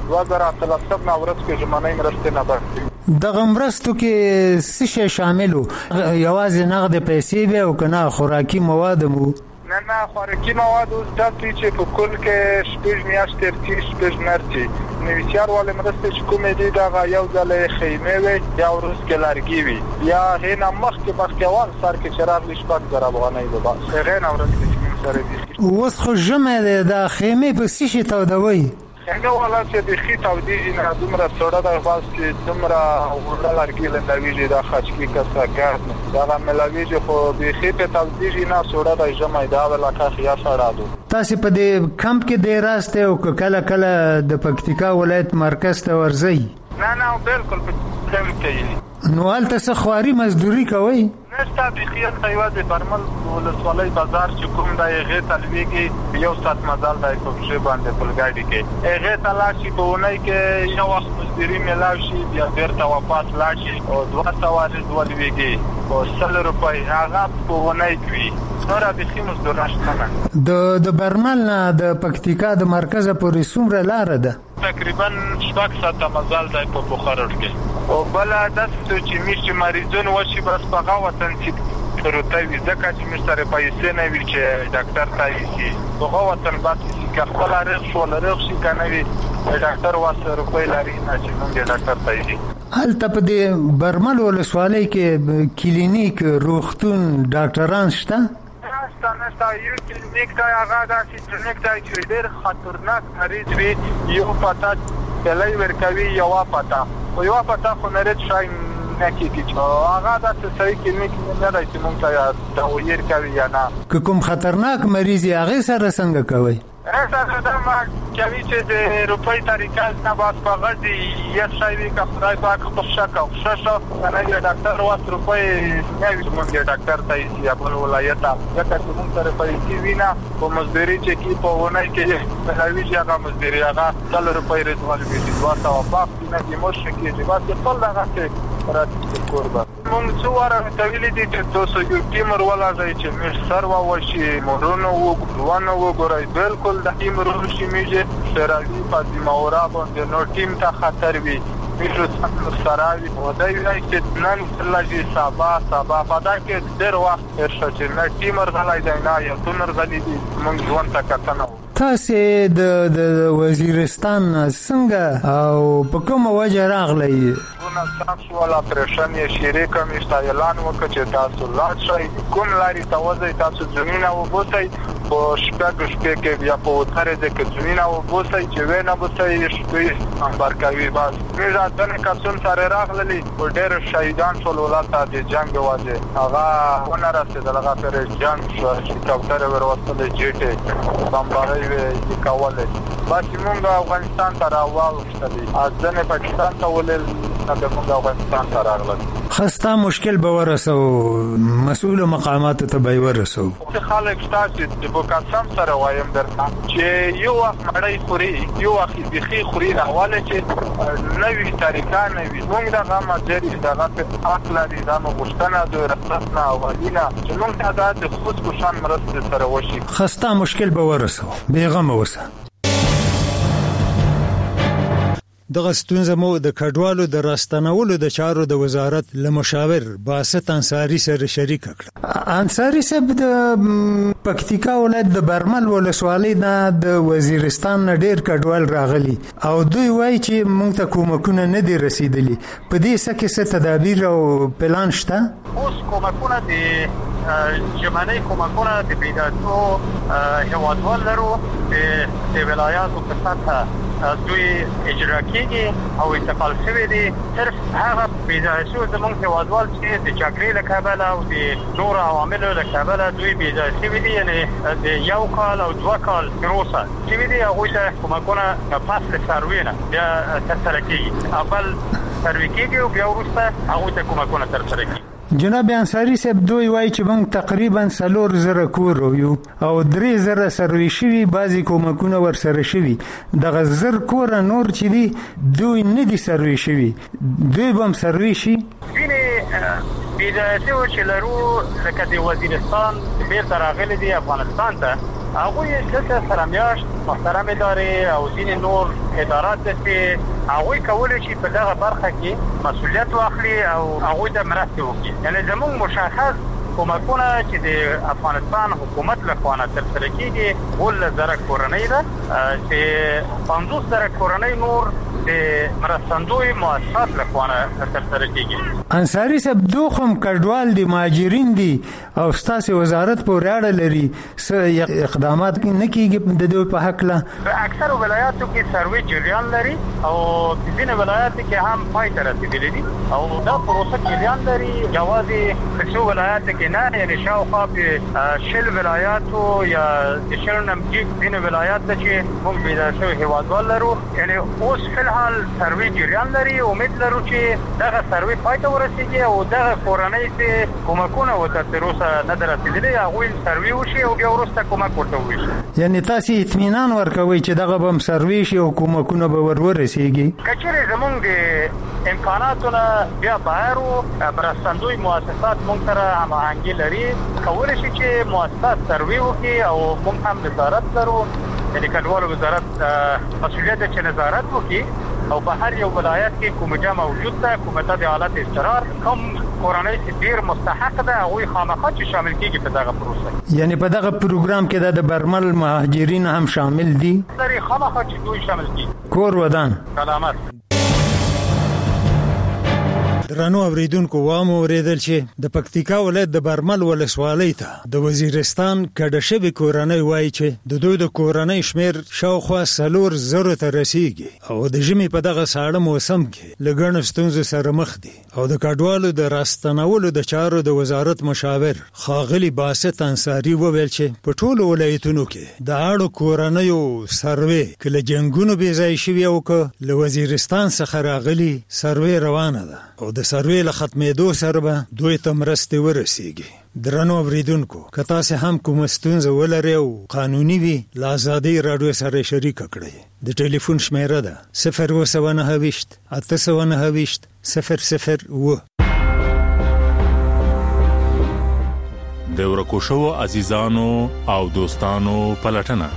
2013 نه ورځ کې ژمنۍ مرستې نه برخې دغه مرستو کې څه شی شامل وو یوازې نغد پیسې به او کنه خوراکي مواد مو نه خوراکي مواد اوس داسې چې په کل کې شپږ میاشتې ترتیب شپږ مرتي نویسیار والے مرستې چې کومې دي دغه یو ځل خیمه وي یا ورس کې لارګي وي یا هینا مخکې اول سر کې چراغ لشپږ زره افغانۍ به بس هغه نه ورس کې سره دي اوس خو جمع ده د خیمه په څه شي تودوي څنګه ولا چې د خې تودیږي نه دومره سوړه د خاص چې دومره ورلارګي له نویږي د خچکی کسا ګاز دا ملاویږي خو د خې په تودیږي نه سوړه د جمع دا ولا کا خیا سړادو تاسو په دې کمپ کې د راسته او کله کله د پکتیکا ولایت مرکز ته ورځي نه بالکل په کم کې نو هلته څه خواري مزدوري کوي نشته بخیر ایوازه برمل ولسوالۍ بازار چې کوم د هغه تلويږي یو سات مزال د کوڅه باندې پلګاډي کې هغه تلاشي په ونۍ کې یو وخت مزدوري ملاوي شي بیا بیرته واپس لاشي او 200 ولويږي او 100 روپۍ هغه په ونۍ کې نور بخیر مزدور نشته د برمل نه د پکتیکا د مرکز پورې څومره لار ده تقریبا 6 ساعت مزال دی په بخارور کې او بل د چې میشي مریضون وشي بس په غواتن چې تروته وي ځکه چې مې سره پیسې نه وی چې ډاکټر ته یې په غواتن بس چې خپل رخ شو لرخ شي کنه وی ډاکټر واسه روپۍ لري نه چې موږ ډاکټر ته یې هلته په دې برمل ولسوالۍ کې کلینیک روغتون ډاکټران شته نشته یو کلینیک ته هغه داسې کلینیک ته چې ډېر خطرناک مریض وي یو پتا تلای ورکوي یو پتا او یو پتا خو نه رد شای نه کیږي چې هغه داسې صحیح کلینیک نه دی چې مونږ ته تغیر کوي یا نه کوم خطرناک مریض یې هغه سره څنګه کوي راځه دا ما کوي چې د روپۍ طریقه نه باس په غږی یو شای وی که خدای پاک په شک او شش نه یو ډاکټر واس روپۍ نه وي مونږ ډاکټر ته یې خپل ولایت ته چې مونږ سره پیسې وینا په مزدوري چې کی په ونه کې په هغه هغه مزدوري هغه 100 روپۍ رسول وی 200 او باق نه دي مو شکی چې بس خپل دغه څه راځي قربان مونږ څو واره تویل دي چې تاسو یو تیمر ولا ځای چې مې سر واشي مورونو وګورونه وګورای بالکل د تیمر وشي میږي سراوی په ماورا باندې نو ټیم ته خطر وي میږي سراوی او دا یو چې نن لږی سبا پدا کې ډېر وخت ورشه چې نه تیمر غلای دی نه یو تونر غلی دي مونږ ژوند ته کتنه تاسو د وزیرستان څنګه او په کومه وجه راغلی تاسو ولا پرېشان یې شریک مشته اعلان وکړ چې تاسو لاړ شئ کوم لاري توځي تاسو زمينه وبوسئ په شپږ کې بیا په وتره د زمينه وبوسئ چې ونه بوسئ شپې انبار کوي بس موږ ځان کسون سره راغلي او ډېر شهیدان ټول ولادت د جنگ واځي هغه ونه رسیدل هغه پر جنگ شو چې کوتره وروستل جېټه بمباري وی کوله بس موږ افغانستان ته راوړل ځنه پاکستان ته ولل نه د موږ افغانستان ته راغلل خسته مشکل به ورسو مسؤل مقامات ته به ورسو خلک تاسو د قسم سره وایم درته چې یو وخت مړی خوري یو وخت بخي خوري راواله چې نوې طریقه نوې موږ دغه ماجری دغه په اصل لري دا مغشتنه د رسنه اولینه چې موږ ته د خود کوشان مرسته سره وشي خسته مشکل به ورسو بیغم اوسه دغه ستونزه مو د کډوالو د راستنولو د چارو د وزارت لمشاور باسط انصاری سره شریک کړ. انصاری صاحب د پکتیکا ولایت د برمل ولسوالۍ د وزیرستان نه ډیر کډوال راغلي او دوی وایي چې موږ ته کومکونه نه دي رسیدلي. په دې سکه څه تدابیر او پلان شته؟ اوس کومکونه د جمعنی کومکونه د پیداتو هوادوال لرو د ولایاتو په سطح دوی اجرا کیږي او انتقال شوی دي. صرف هغه پیدایشو زموږ هوادوال چې د جګړې له کبله او د نور عواملو له کبله دوی پیدا شوی دي، یعنی د یو کال او 2 کال وروسته شوی دي، هغوی ته کومکونه د فصل سروي نه بیا ترسره کیږي. اول سروي کیږي او بیا وروسته هغوی ته کومکونه ترسره کیږي. جناب انصاری صاحب دوی وایي چې موږ تقریبا 4,000 کور یو او 3,000 سروي شوي، بعضی کومکونه ورسره شوي. دغه 1,000 کور نور چې دي دوی نه دي سروي شوي، دوی به هم سروي شي. ځینې پیدایشو چې لرو لکه د وزیرستان بیرته راغلي دي افغانستان ته، هغوی دلته سره میاشت محترم ادارې او ځینې نور ادارات چې هغوی کولی شي په دغه برخه کې مسؤلیت واخلي او هغوی ته مرسته وکړي. یعنی زموږ مشخص کومکونه چې د افغانستان حکومت لخوا ترسره کیږي 12,000 کورنۍ ده، چې 15,000 کورنۍ نور د مرستندوی مؤسسات لخوا ترسره کیږي. انصاری صاحب دوخم کډوال دي، مهاجرین دي او ستاسو وزارت پورې اړه لري، څه اقدامات نه کیږي د دوی په حق له؟ په اکثر ولایاتو کې سروي جریان لري او ځینې ولایاتو کې هم پای ته رسیدلي دي او دا پروسه جریان لري. یوازې په څو ولایاتو کې نه، یعنی شاوخوا په 10 ولایاتو یا د 10 نمجیک ځینې ولایات چې موږ پیدا شوي هیوادوال لرو، یعنی اوس فلحال سروي جریان لري. امید لرو چې دغه سروي پای ته ورسیږي او دغه کورنۍ چې کومکونه ورته تر اوسه نه ده رسیدلي هغوی سروي وشي او بیا وروسته کومک ورته وشي. یعنی تاسو اطمینان ورکوئ چې دغه به هم سروي شي او کومکونه به ورسیږي؟ که چیرې زموږ د امکاناتونه بیا بهر و مرستندوی مؤسسات موږ سره هماهنګي لري، کولی شي چې مؤسسات سروي وکړي او موږ هم نظارت لرو. یعنی کډوالو وزارت مسؤلیت چې نظارت وکړي او په هر یو ولایت کې کوم جا موجود ده، کومه د حالت اضطرار کوم کورنۍ چې ډیر مستحق ده هغوی خامخا چې شامل کیږي په دغه پروسه. یعنی په دغه پروګرام کې د برمل مهاجرین هم شامل دي؟ لري خامخا چې دوی شامل کیږي. کور ودان سلامت. درنو اوریدونکو وامو اوریدل چې د پکتیکا ولایت د برمل ولسوالۍ ته د وزیرستان کډه شوی کورنۍ وایي چې د دوی د کورنۍ شمیر شاوخوا 4,000 ته رسیږي او د ژمي په دغه ساړه موسم کې له ګڼو ستونزو سره مخ دي او د کډوالو د راستنولو د چارو د وزارت مشاور ښاغلي باسط انصاری وویل چې په ټولو ولایتونو کې د اړو کورنیو سروي کله جنگونو بې ځای شوي او که له وزیرستان څخه راغلي سروي روانه ده او د سروي له ختمېدو سره به دوی ته مرستې ورسیږي. درنو اوریدونکو که تاسو هم کوم ستونزه ولرئ او قانوني وي له ازادي رادیو سره شریک کړئ. د ټلیفون شمیره ده 029 829 002. د ورکو شو عزیزانو او دوستانو پلټنه.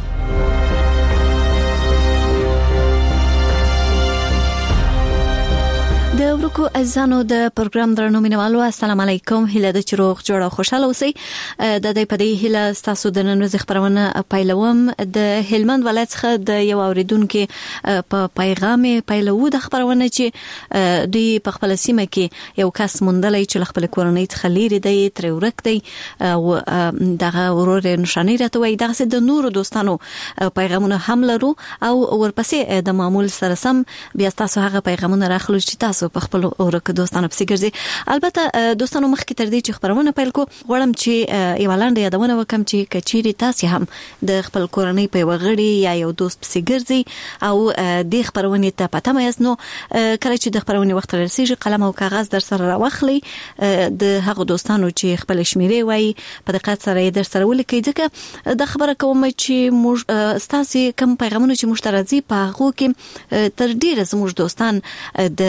د ورکو عزیزانو د پروګرام درنو مینوالو السلام علیکم. هیله د چروغ جوړه خوشاله اوسئ. د دې په دې هیله تاسو د نن ورځې خبرونه پیلوم. د هلمند ولایت څخه د یو اوریدونکو په پیغام پیلو د خبرونه چې دوی په خپل سیمه کې یو کس موندلای چې خپل کورنۍ څخه لري دی تر ورک دی او دغه ورور نشانی راته وای دغه د نورو دوستانو پیغامونه هم لرو او ورپسې د معمول سره سم بیا تاسو هغه پیغامونه راخلو چې تاسو په خپل اورک دوستانو پسې ګرځي. البته دوستانو مخکې تر دې چې خبرونه پیل کو غواړم چې یو لاندې یادونه وکم چې کچيري تاسو هم د خپل کورنۍ په وغړي یا یو دوست پسې ګرځي او د خبرونه ته پته مې نو کله چې د خبرونه وخت رسیږي قلم او کاغذ در سره راوخلي د هغه دوستانو چې خپل شمیرې وای په دقت سره در سره ولیکي ځکه د خبره کوم چې موږ ستاسو کوم پیغامونه چې مشترکي په هغه کې تر ډیره زموږ دوستان د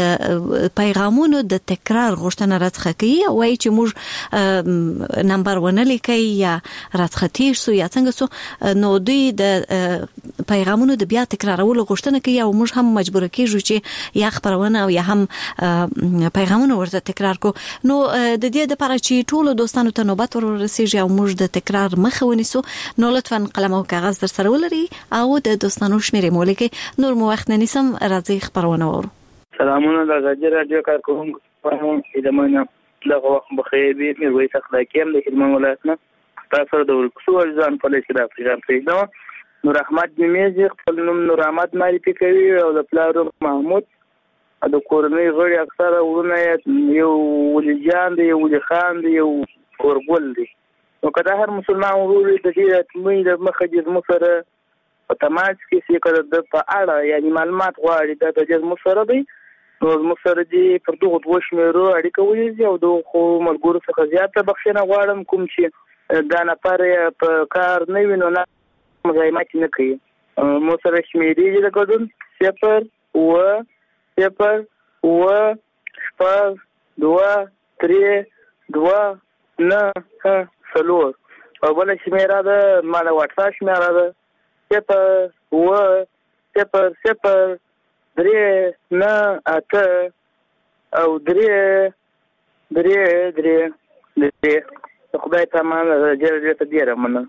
پیغامونو د تکرار غوښتنه راڅخه کوي او وايي چې موږ نمبر ونه لیکي یا راڅخه تیر سو یا څنګه سو، نو دوی د پیغامونو د بیا تکرارولو غوښتنه کوي او موږ هم مجبور کیږو چې یا خبرونه او یا هم پیغامونه ورته تکرار کو. نو د دې لپاره چې ټول دوستانو ته نوبت ورسیږي او موږ د تکرار مخه ونیسو، نو لطفا قلم او کاغذ در سره ولري او د دوستانو شمیرې مو لیکي. نور مو وخت نه نیسم، راځي خبرونه وورو. سلامونه د غږی رادیو کارکونکو په ادمنه دغه وخت بخیر به میرویس اخلاقی هم د هلمند ولایت نه تاسو د ورکسو ځان په لسی د افریقا پریږدم. نور احمد میمزی خپل نوم نور احمد معرفي کوي او د پلار محمود د کورنۍ غړي اکثره ورونه یو ولي جان دی، یو ولي خان دی، یو ورګل دی. نو کله هر مسلمان ورور د دې تمویل د مخه د مصر په تماس کې چې کړه د په اړه یعنی معلومات غواړي د دې مصر دی. نو مصر دی پر دغه دوه شمیرو اړیکه ولې او د خو ملګرو څخه زیاته بخښنه غواړم کوم چې دا نفر په کار نه وینو نه مزاحمت نه کوي. مصر شمیرې د ګډون 0 و 0 و 0 2 3 2 9 سلور او بل شمیره ده مال واتساپ شمیره ده 0 و 0 0 3 9 8 او 3 3 3 خدای تمام جل ته ډیره مننه.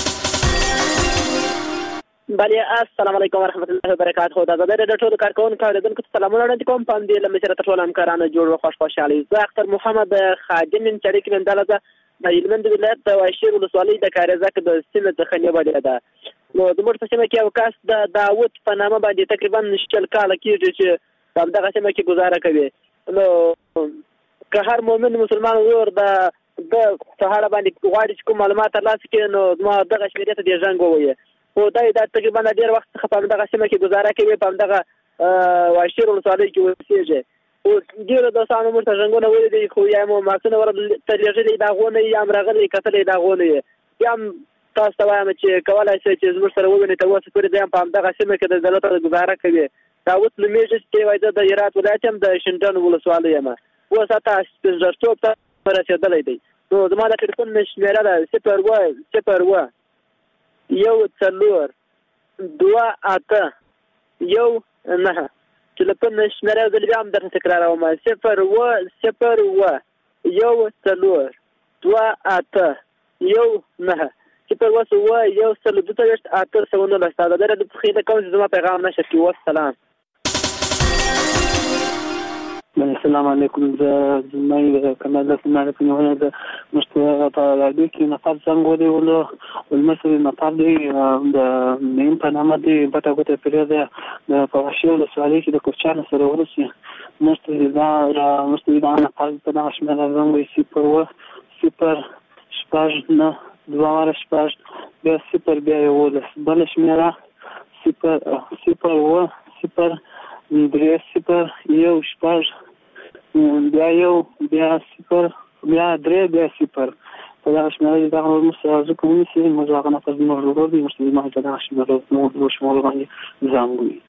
بله السلام علیکم ورحمت الله وبرکاته. دا د ټولو کارکونکو اوریدونکو ته سلامونه وړاندې کوم. په دې لمه سره ټول همکارانو جوړ او خوشحالي. زه اختر محمد خادم چریک ننداله د هلمند ولایت د واشیر ولسوالۍ د کارزک د سیمې څخه نیولې ده. نو د موږ په سیمه کې یو کس د داوود په نامه باندې تقریبا 9 کاله کېږي چې په دغه سیمه کې گزاره کوي. نو که هر مؤمن مسلمان ورور د سهار باندې غواړي چې کوم معلومات ترلاسه کړي نو ما دغه شمیرې ته د ژوند ووایي. او دا تقریبا ډیر وخت څخه په دغه سیمه کې گزاره کوي، په دغه واشیر ولسوالۍ کې اوسېږي. او ډیر دوستانو موږ ته ژوندونه ولیدي خو یا مو ماکسونه ورته لېږلي دا غونه یا مرغلي کتلې دا غونه یا تاسو ته وایم چې کولای شئ چې زموږ سره ووینئ. تر اوسه پورې د په دغه سیمه کې د دولت گزاره کوي. داوود نومېږي چې وایي د هرات ولایت هم د شینډن ولسوالۍ یم. اوس حتی سپینځرتوب ته رسېدلی دی. نو زما د ټلیفون شمیره ده 0 و 0 و 1 4 2 8 1 9. ټلیفون شمیره د بیا هم درته تکراروم 0 و 0 و 1 4 2 8 1 9 چې په واسه و یو سل 2 سونه لسته ده د خیله کوم چې زما پیغام نشه کی. والسلام. السلام علیکم. زمای کمال سماره په نوونه د مشترک په راډیو کې نفر څنګه ودی ولو ولمسل نفر دی د نیم په نامه دی پټه کوته پیریده د پوښیو د سوالي چې د کوچانه سره ورسي مستوی دا نفر په نامه شمال زنګ 0 و 0 شپږ 9 2 شپږ بیا 0 بیا یو بل شمیره 0 و 0 3 0 1 شپږ بیا یو بیا 0 بیا 3 بیا 0 په دغه شمیره دغه مساوي کوم چې موږ هغه نه پز موږ ورو مستوي ما ته دغه شمیره نو شمول باندې زنګوي.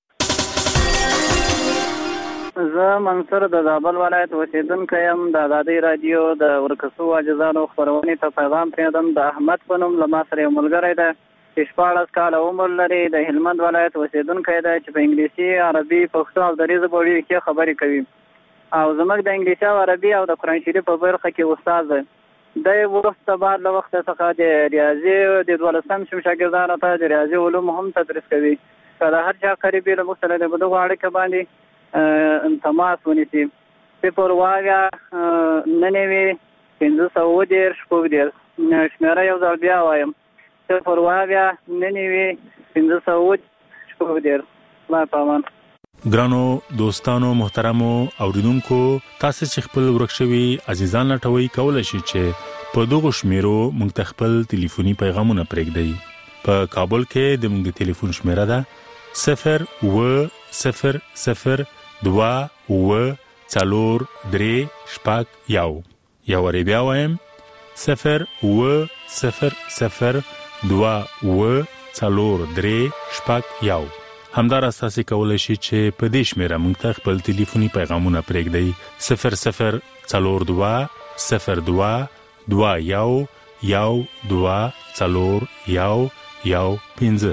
زه منصور د زابل ولایت اوسیدونکی یم. د آزادۍ رادیو د ورکسو عاجزانو خپرونې ته پیغام پرېږدم. د احمد په نوم له ما سره یو ملګری دی چې 14 کاله عمر لري. د هلمند ولایت اوسیدونکی دی چې په انګلیسي، عربي، پښتو او دري ژبو کې خبرې کوي او زموږ د انګلیسي او عربي او د قرآن شریف په برخه کې استاد دی. د وروسته بعد له وخت څخه د ریاضي د 12م شاګردانو ته د ریاضي علوم هم تدریس کوي. کله هر چا قریبي له موږ سره د دغه اړیکه باندې تماس ونیسي. 0 وایا 99 510 شپږ شمیره یو ځل بیا وایم 0 وایا 99 510 شپږ. ما پامان ګرانو دوستانو محترمو اوریدونکو، تاسو چې خپل ورکشوي عزیزان لټوي کولای شئ چې په دغه شمیرو موږ ته خپل ټلیفوني پیغامونه پرېږدئ. په کابل کې د موږ ټلیفون شمیره ده 0 و 0 0 2 و 4 3 شپږ یو. یا ور بیا وایم 0 و 0 0 2 و 4 3 شپږ یو. همدار تاسو کولای شئ چې په دې شمیره موږ ته خپل ټلیفوني پیغامونه پرېږدئ 00 42 02 21 12 04 15.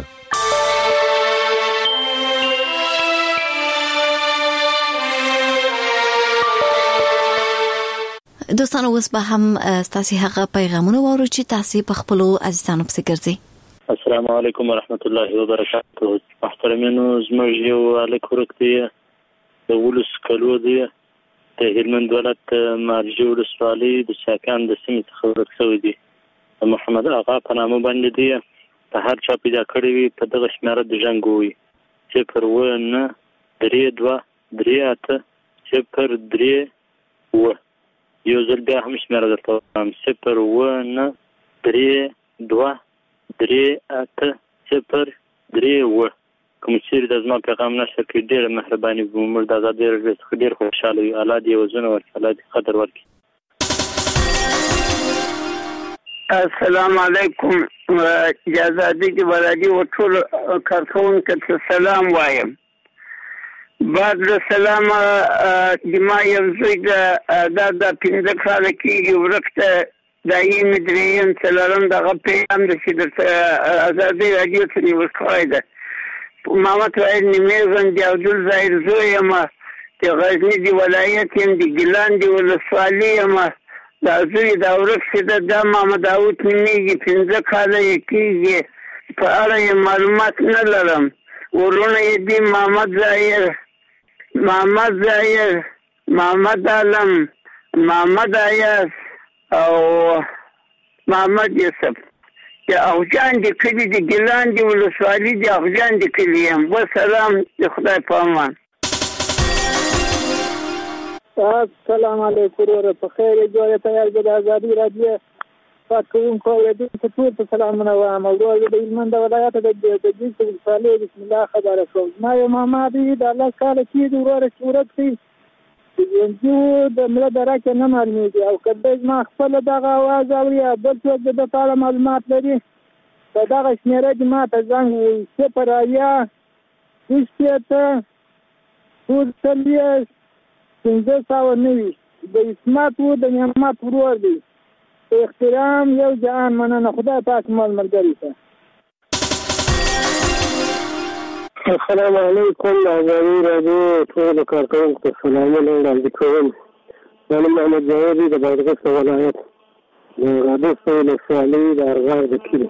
دوستانو اوس به هم تاسو هغه پیغامونه وورو چې تاسو په خپل عزیزانو پسې ګرځي. السلام علیکم ورحمت الله وبرکاته. محترمینو زموږ یو الک ورکتي د ولس کلو دی د هلمند ولایت مارجو ولسوالۍ د شاکان د سیمې څخه ورکړی دی. محمد آقا په نامه باندې دی. په هر چا پیدا کړی وي په دغه شمیره د ژوندوي چې پر ونه 32 38 0 3 و یو ځل بیا هم شمیره درته وایم 0 3 2 3 0 3 و کوم چې د زما پیغام نشه کې ډېر مهرباني ومر د آزادۍ رادیو څخه ډېر خوشاله یم. الله دې وزن ورکړي، الله دې قدر ورکړي. السلام علیکم. آزادۍ کې ولادي او ټول کارکونکو ته سلام وایم. بعد له سلام د ما یو زوی د 15 کال کې ورکته دایم دریم څلورم دغه پیغام د چې د آزادۍ رادیو ته نیول کړی ده. محمد وحید نیمېزن د عبدل ظاهر زوی یم، د غزني د ولایت یم، د ګیلان د ولسوالۍ یم. دا زوی دا ورک چې د محمد داود نومېږي، 15 کاله یې کېږي. په اړه یې معلومات نه لرم. ورونه یې دي محمد ظاهر، محمد ظاهر، محمد عالم، محمد عیاز او محمد یوسف. د اغجان د کلي د ګیلان د ولسوالۍ د اغجان د کلي یم. وسلام، د خدای په امان. السلام علیکم ورحمة په خیر جوړه تیار د آزادۍ رادیو پاتون کوو د ټول په سلامونه وایم. او د هلمند ولایت د دې ولسوالۍ بسم الله خبره کوم. ما یو محمد د الله کال کې د ورور صورت کې یو د مله درکه نه معلومیږي او کله ما خپل دغه आवाज اوري بل څه د ټاله معلومات لري. دغه شمیره د ما ته زنګ وي 0 6 7 590 د اسمت و د نعمت ورور دی. احترام یو جهان مننه. خدای پاک مال ملګری ته. السلام علیکم. آزادۍ رادیو ټول کارکونکو ته سلامونه وړاندې کوم. زه محمد جاوید د بادغیس ولایت د غادس ولسوالۍ د ارغار د کلي.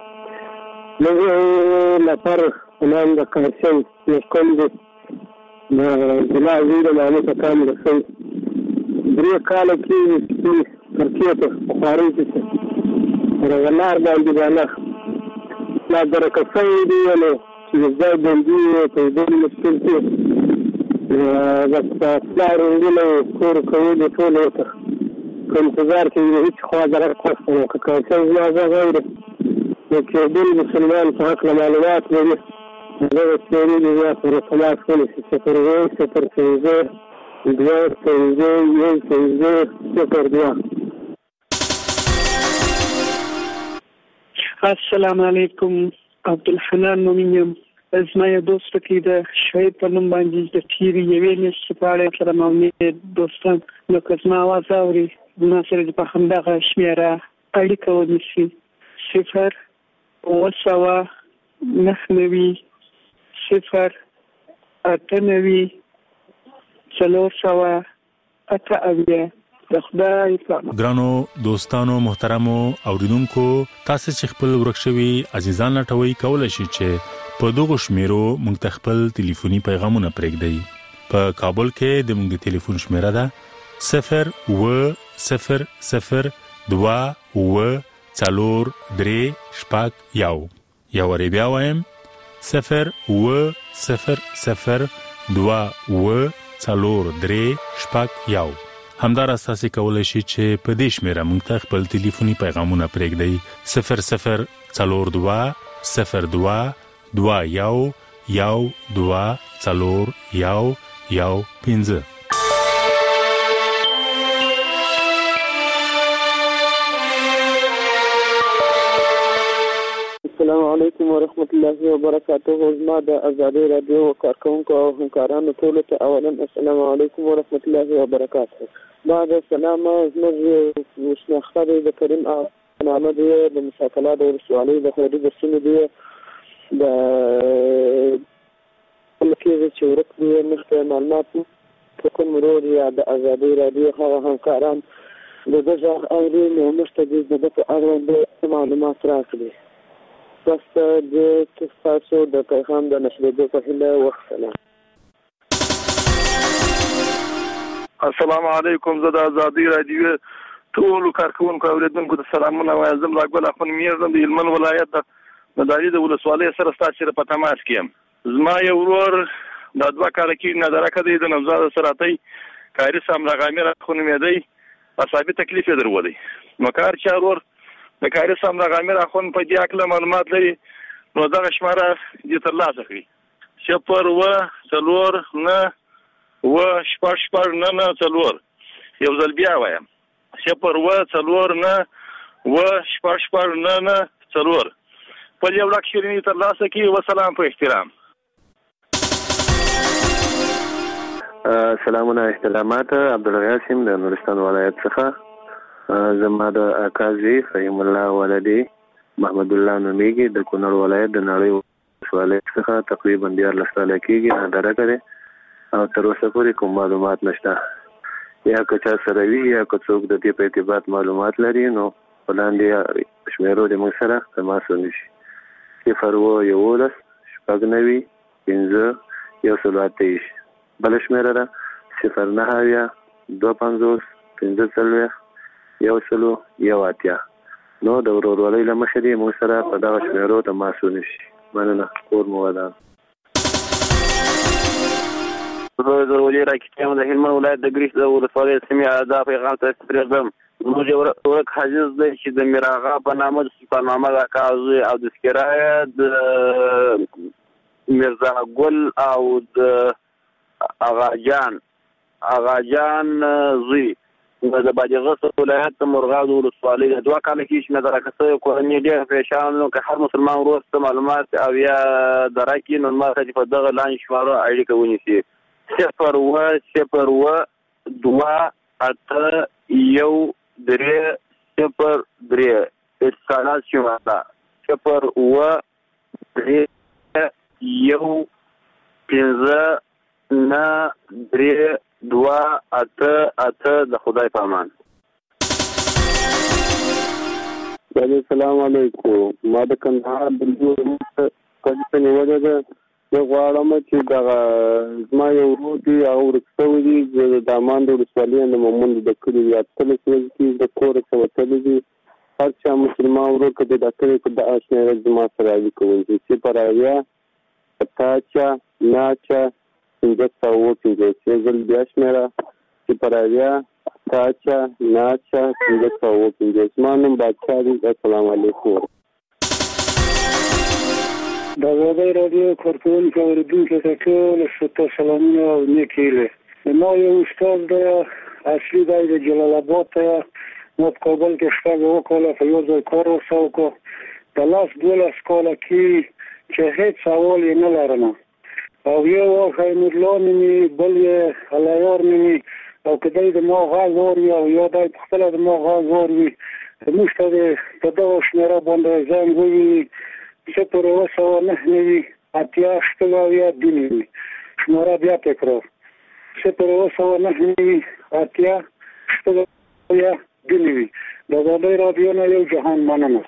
موږ لپاره نام د قاسم مسکن دی د ضلع وزیر مامو ته کام رسوي. 3 کاله کې ترکیه ته خوارۍ ته رغلار باندې بالا لا درکه شوی دی نو چې ځای باندې په دې مشکل کې بس پلار ورونه کور کول ټول ورته په انتظار کې هیڅ خوا درک کوي. که کاسم زما غیر نو کې د مسلمان په حق معلومات لري زه څېړې دي یا پر خلاص کولای شي 0 2 السلام علیکم. عبدالحنان نومیم. زما یو دوست کې د شهید په نوم باندې د تیری یوې میاشتې په اړه سره مې دوستان نو که زما اواز اوري زما سره په همدغه شمیره اړیکه ونیسي 0 9 0 98 400 8 د خدای په ګرانو دوستانو محترمو اوریدونکو تاسو چې خپل ورکشوي عزیزان لټوي کولای شئ چې په دغه شمیرو موږ ته خپل ټلیفوني پیغامونه پرېږدئ. په کابل کې د موږ ټلیفون شمیره ده 0 0 0 2 و 4 3 شپږ یو ری بیا وایم 0 و 0 0 2 و 4 3 شپږ یو. همدار اساسي کولای شي چې په دې شمیره موږ ته خپل ټلیفوني پیغامونه پرېږدئ 00 42 02 21 12 04 15. السلام السلام علیکم ورحمت الله وبرکاته. زما د ازادي رادیو کارکونکو او همکارانو ټولو ته اولا السلام علیکم ورحمت الله وبرکاته. بعد السلام زموږ شناخته د کریم نامه دی د مشاکلات او رسوالي د خوري د سیمې دی د لکه چې ورته مخته معلومات کوم ورور یا د ازادي رادیو هغه همکاران د دغه اوري نو مستجد د په اړه معلومات راکړي. بس د تاسو د پیغام د نشریدو په هیله وختله. السلام علیکم. زه د ازادي رادیو ټول کارکونکو اوریدونکو ته سلامونه وایم. زه لاګل اخون میرزم د هلمند ولایت د مداري د ولسوالۍ سره ستاسو په تماس کې. زما یو ورور د 2 کال کې نظر کړی د نوزاد سراتي کاری سم لغامر خون میدی اصابي تکلیف درولي. نو کار چارور د کاری سم لغامر خون په دې اکل معلومات لري. نو دا شماره دې تر لاسه کړی. شپر و څلور نه و شپږ نه څلور یو ځل بیا وایم. شپر و څلور نه و شپږ نه څلور په یو لک شیرینی تر لاسه کړي. وسلام په احترام. سلامونه احترامات. عبدالغاسم د نورستان ولایت څخه. زما د اکازي فهم الله ولدي محمد الله نوميږي د کونړ ولایت د نړۍ ولایت څخه تقریبا 14 سال کېږي نظر کړی او تر اوسه پورې کوم معلومات نشته. یا که چا سره وي یا که څوک د دې په ارتباط معلومات لري نو وړاندې شمیرو د موږ سره تماس ونیسي. 011 شپږ 15 128 بل شمیره ده 09 25 15 180. نو د ورورولۍ له مخې دې موږ سره په دغه شمیرو تماس ونیسي. مننه. کور مو ودان. زه ولې راکټم د هلمند ولایت د ګریش د ولسوالۍ سیمې دا پیغام ته استفاده موږ ورک حاجز دی چې د میراغا په نامه د سلطان محمد اکازي او د سکرای د میرزا ګل او د اغاجان زوی د باجغس ولایت د مرغاد ولسوالۍ د 2 کال کې چې نظر کړی کورنۍ ډېر پریشان نو که هر مسلمان ورسته معلومات او یا درکې نو ما ته په دغه لاین شماره اړیکه ونیسي. 0 2 یو 3 اتصالات شماره 0 3 یو 15 3 2 8 د خدای په امان. السلام علیکم. ما د کندهار د پولیسو نیولې ده. زه غواړم چې دغه زما یو ورور دی او ورکسوي دي د دامان د ولسوالۍ د مومند د کلي یادتل کې د کور څخه وتلی دي. هر چا مسلمان ورور که د ډاکټرې په د اشنایه زما سره اړیکه ونیسي. چې پر اویا اتاچا ناچا 550 ځل بیا شمیره 0 اتاچا ناچا 550. زما نوم بادشاه دی. السلام علیکم. د ازادي رادیو کارکونکو اوریدونکو ته ټول ستاسو سلامونه او نیکې هیلې. ما یو استاد دی اصلي دی د جلال آباد ته. نو په کابل کې شپږ وکاله په یو ځای کار وکړ. د لاس 12 کاله کې چې هیڅ سوال یې نه لرم او یو وخت نورلا نومي بل یې علیار نومي او کدی د ما غاز وری او یا د خپل د ما غاز وری موږ ته په دغه شمیره باندې زنګ وی 0 اتیا شپږاویا دیني شماره بیا تکرار 0 اتیا شپږاویا دیني. د ازادي رادیو نه یو جهان مننه.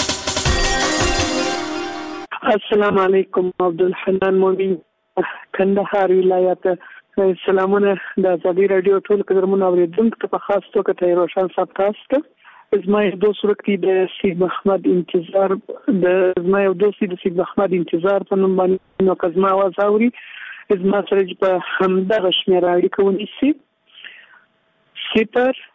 السلام علیکم. عبدالحنان مومن کندهار ولایت. سلامونه د ازادي رادیو ټول قدرمن اوریدونکو ته په خاص توګه ته روشن صاحب تاسو ته زما یو دوست ورکړي د سید محمد انتظار د سید محمد انتظار په نوم باندې نو کزما आवाज اوري زما سره په همدغه شمیره اړیکه ونیسي 0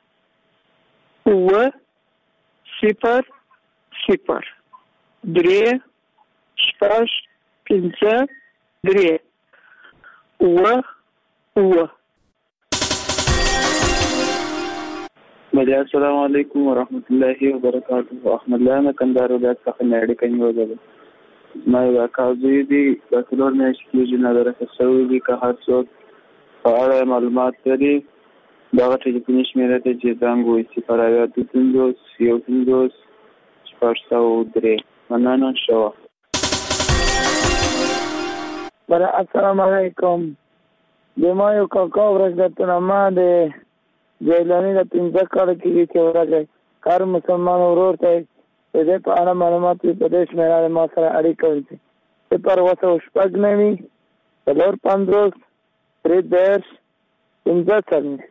0 3 شپږ 15 3 السلام علیکم ورحمت الله وبرکاته. احمد الله کندهار ولایت څخه اړیکه نیولې. ما یو کاږي دي د څلور میاشتې کېږي نه درکسوي دي که هر څوک په اړه معلومات لري دغه ټلیفوني شمېره ته چې زنګ ووهي 015 150 مننه شوه. السلام علیکم. د ما یو کاکا ورځ ما د جیلانی د 15 کال کې چې ورغی کار مسلمان ورور ته د دې په اړه معلومات په دې شمېره ما سره اړیکه ونیسي. صفر وسه شپږ نوي 450 310 15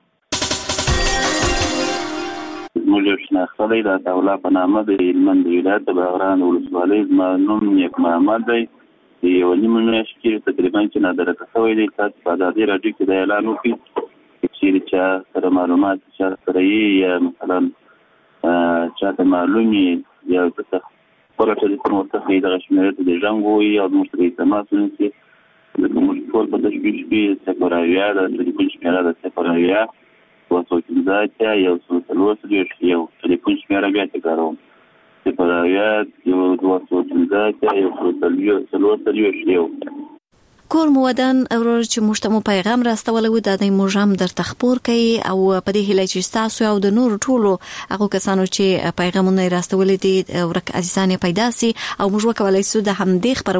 موږ شناخته د دوله په نامه د هلمند ولایت د باغران ولسوالۍ زما نوم نیک محمد دی. یو نیمه میاشت کې تقریبا چې نادره کسوی دی تاسو په ازادي راډیو کې د اعلان وکړي چې چا سره معلومات چا سره یا مثلا چا ته معلومي یا څه خپل ټلیفون ورته د شمېرې ته د ژوند وي او موږ تماس ونیسي موږ ټول په تشویش کې سکوراویا د ټلیفون شمېره د سکوراویا وسوچنځاتیا یو څلور یو ټلیفون شمېره بیا تکراروم سکوراویا یو وسوچنځاتیا یو څلور یو کور مودن ورور چې مشتمو پیغام راستول و د موږ هم در تخپور کوي او په دې هله چې تاسو او د نور ټولو هغه کسانو چې پیغامونه راستول دي ورک عزیزانه پیدا سي او موږ وکولای سو د همدې خبر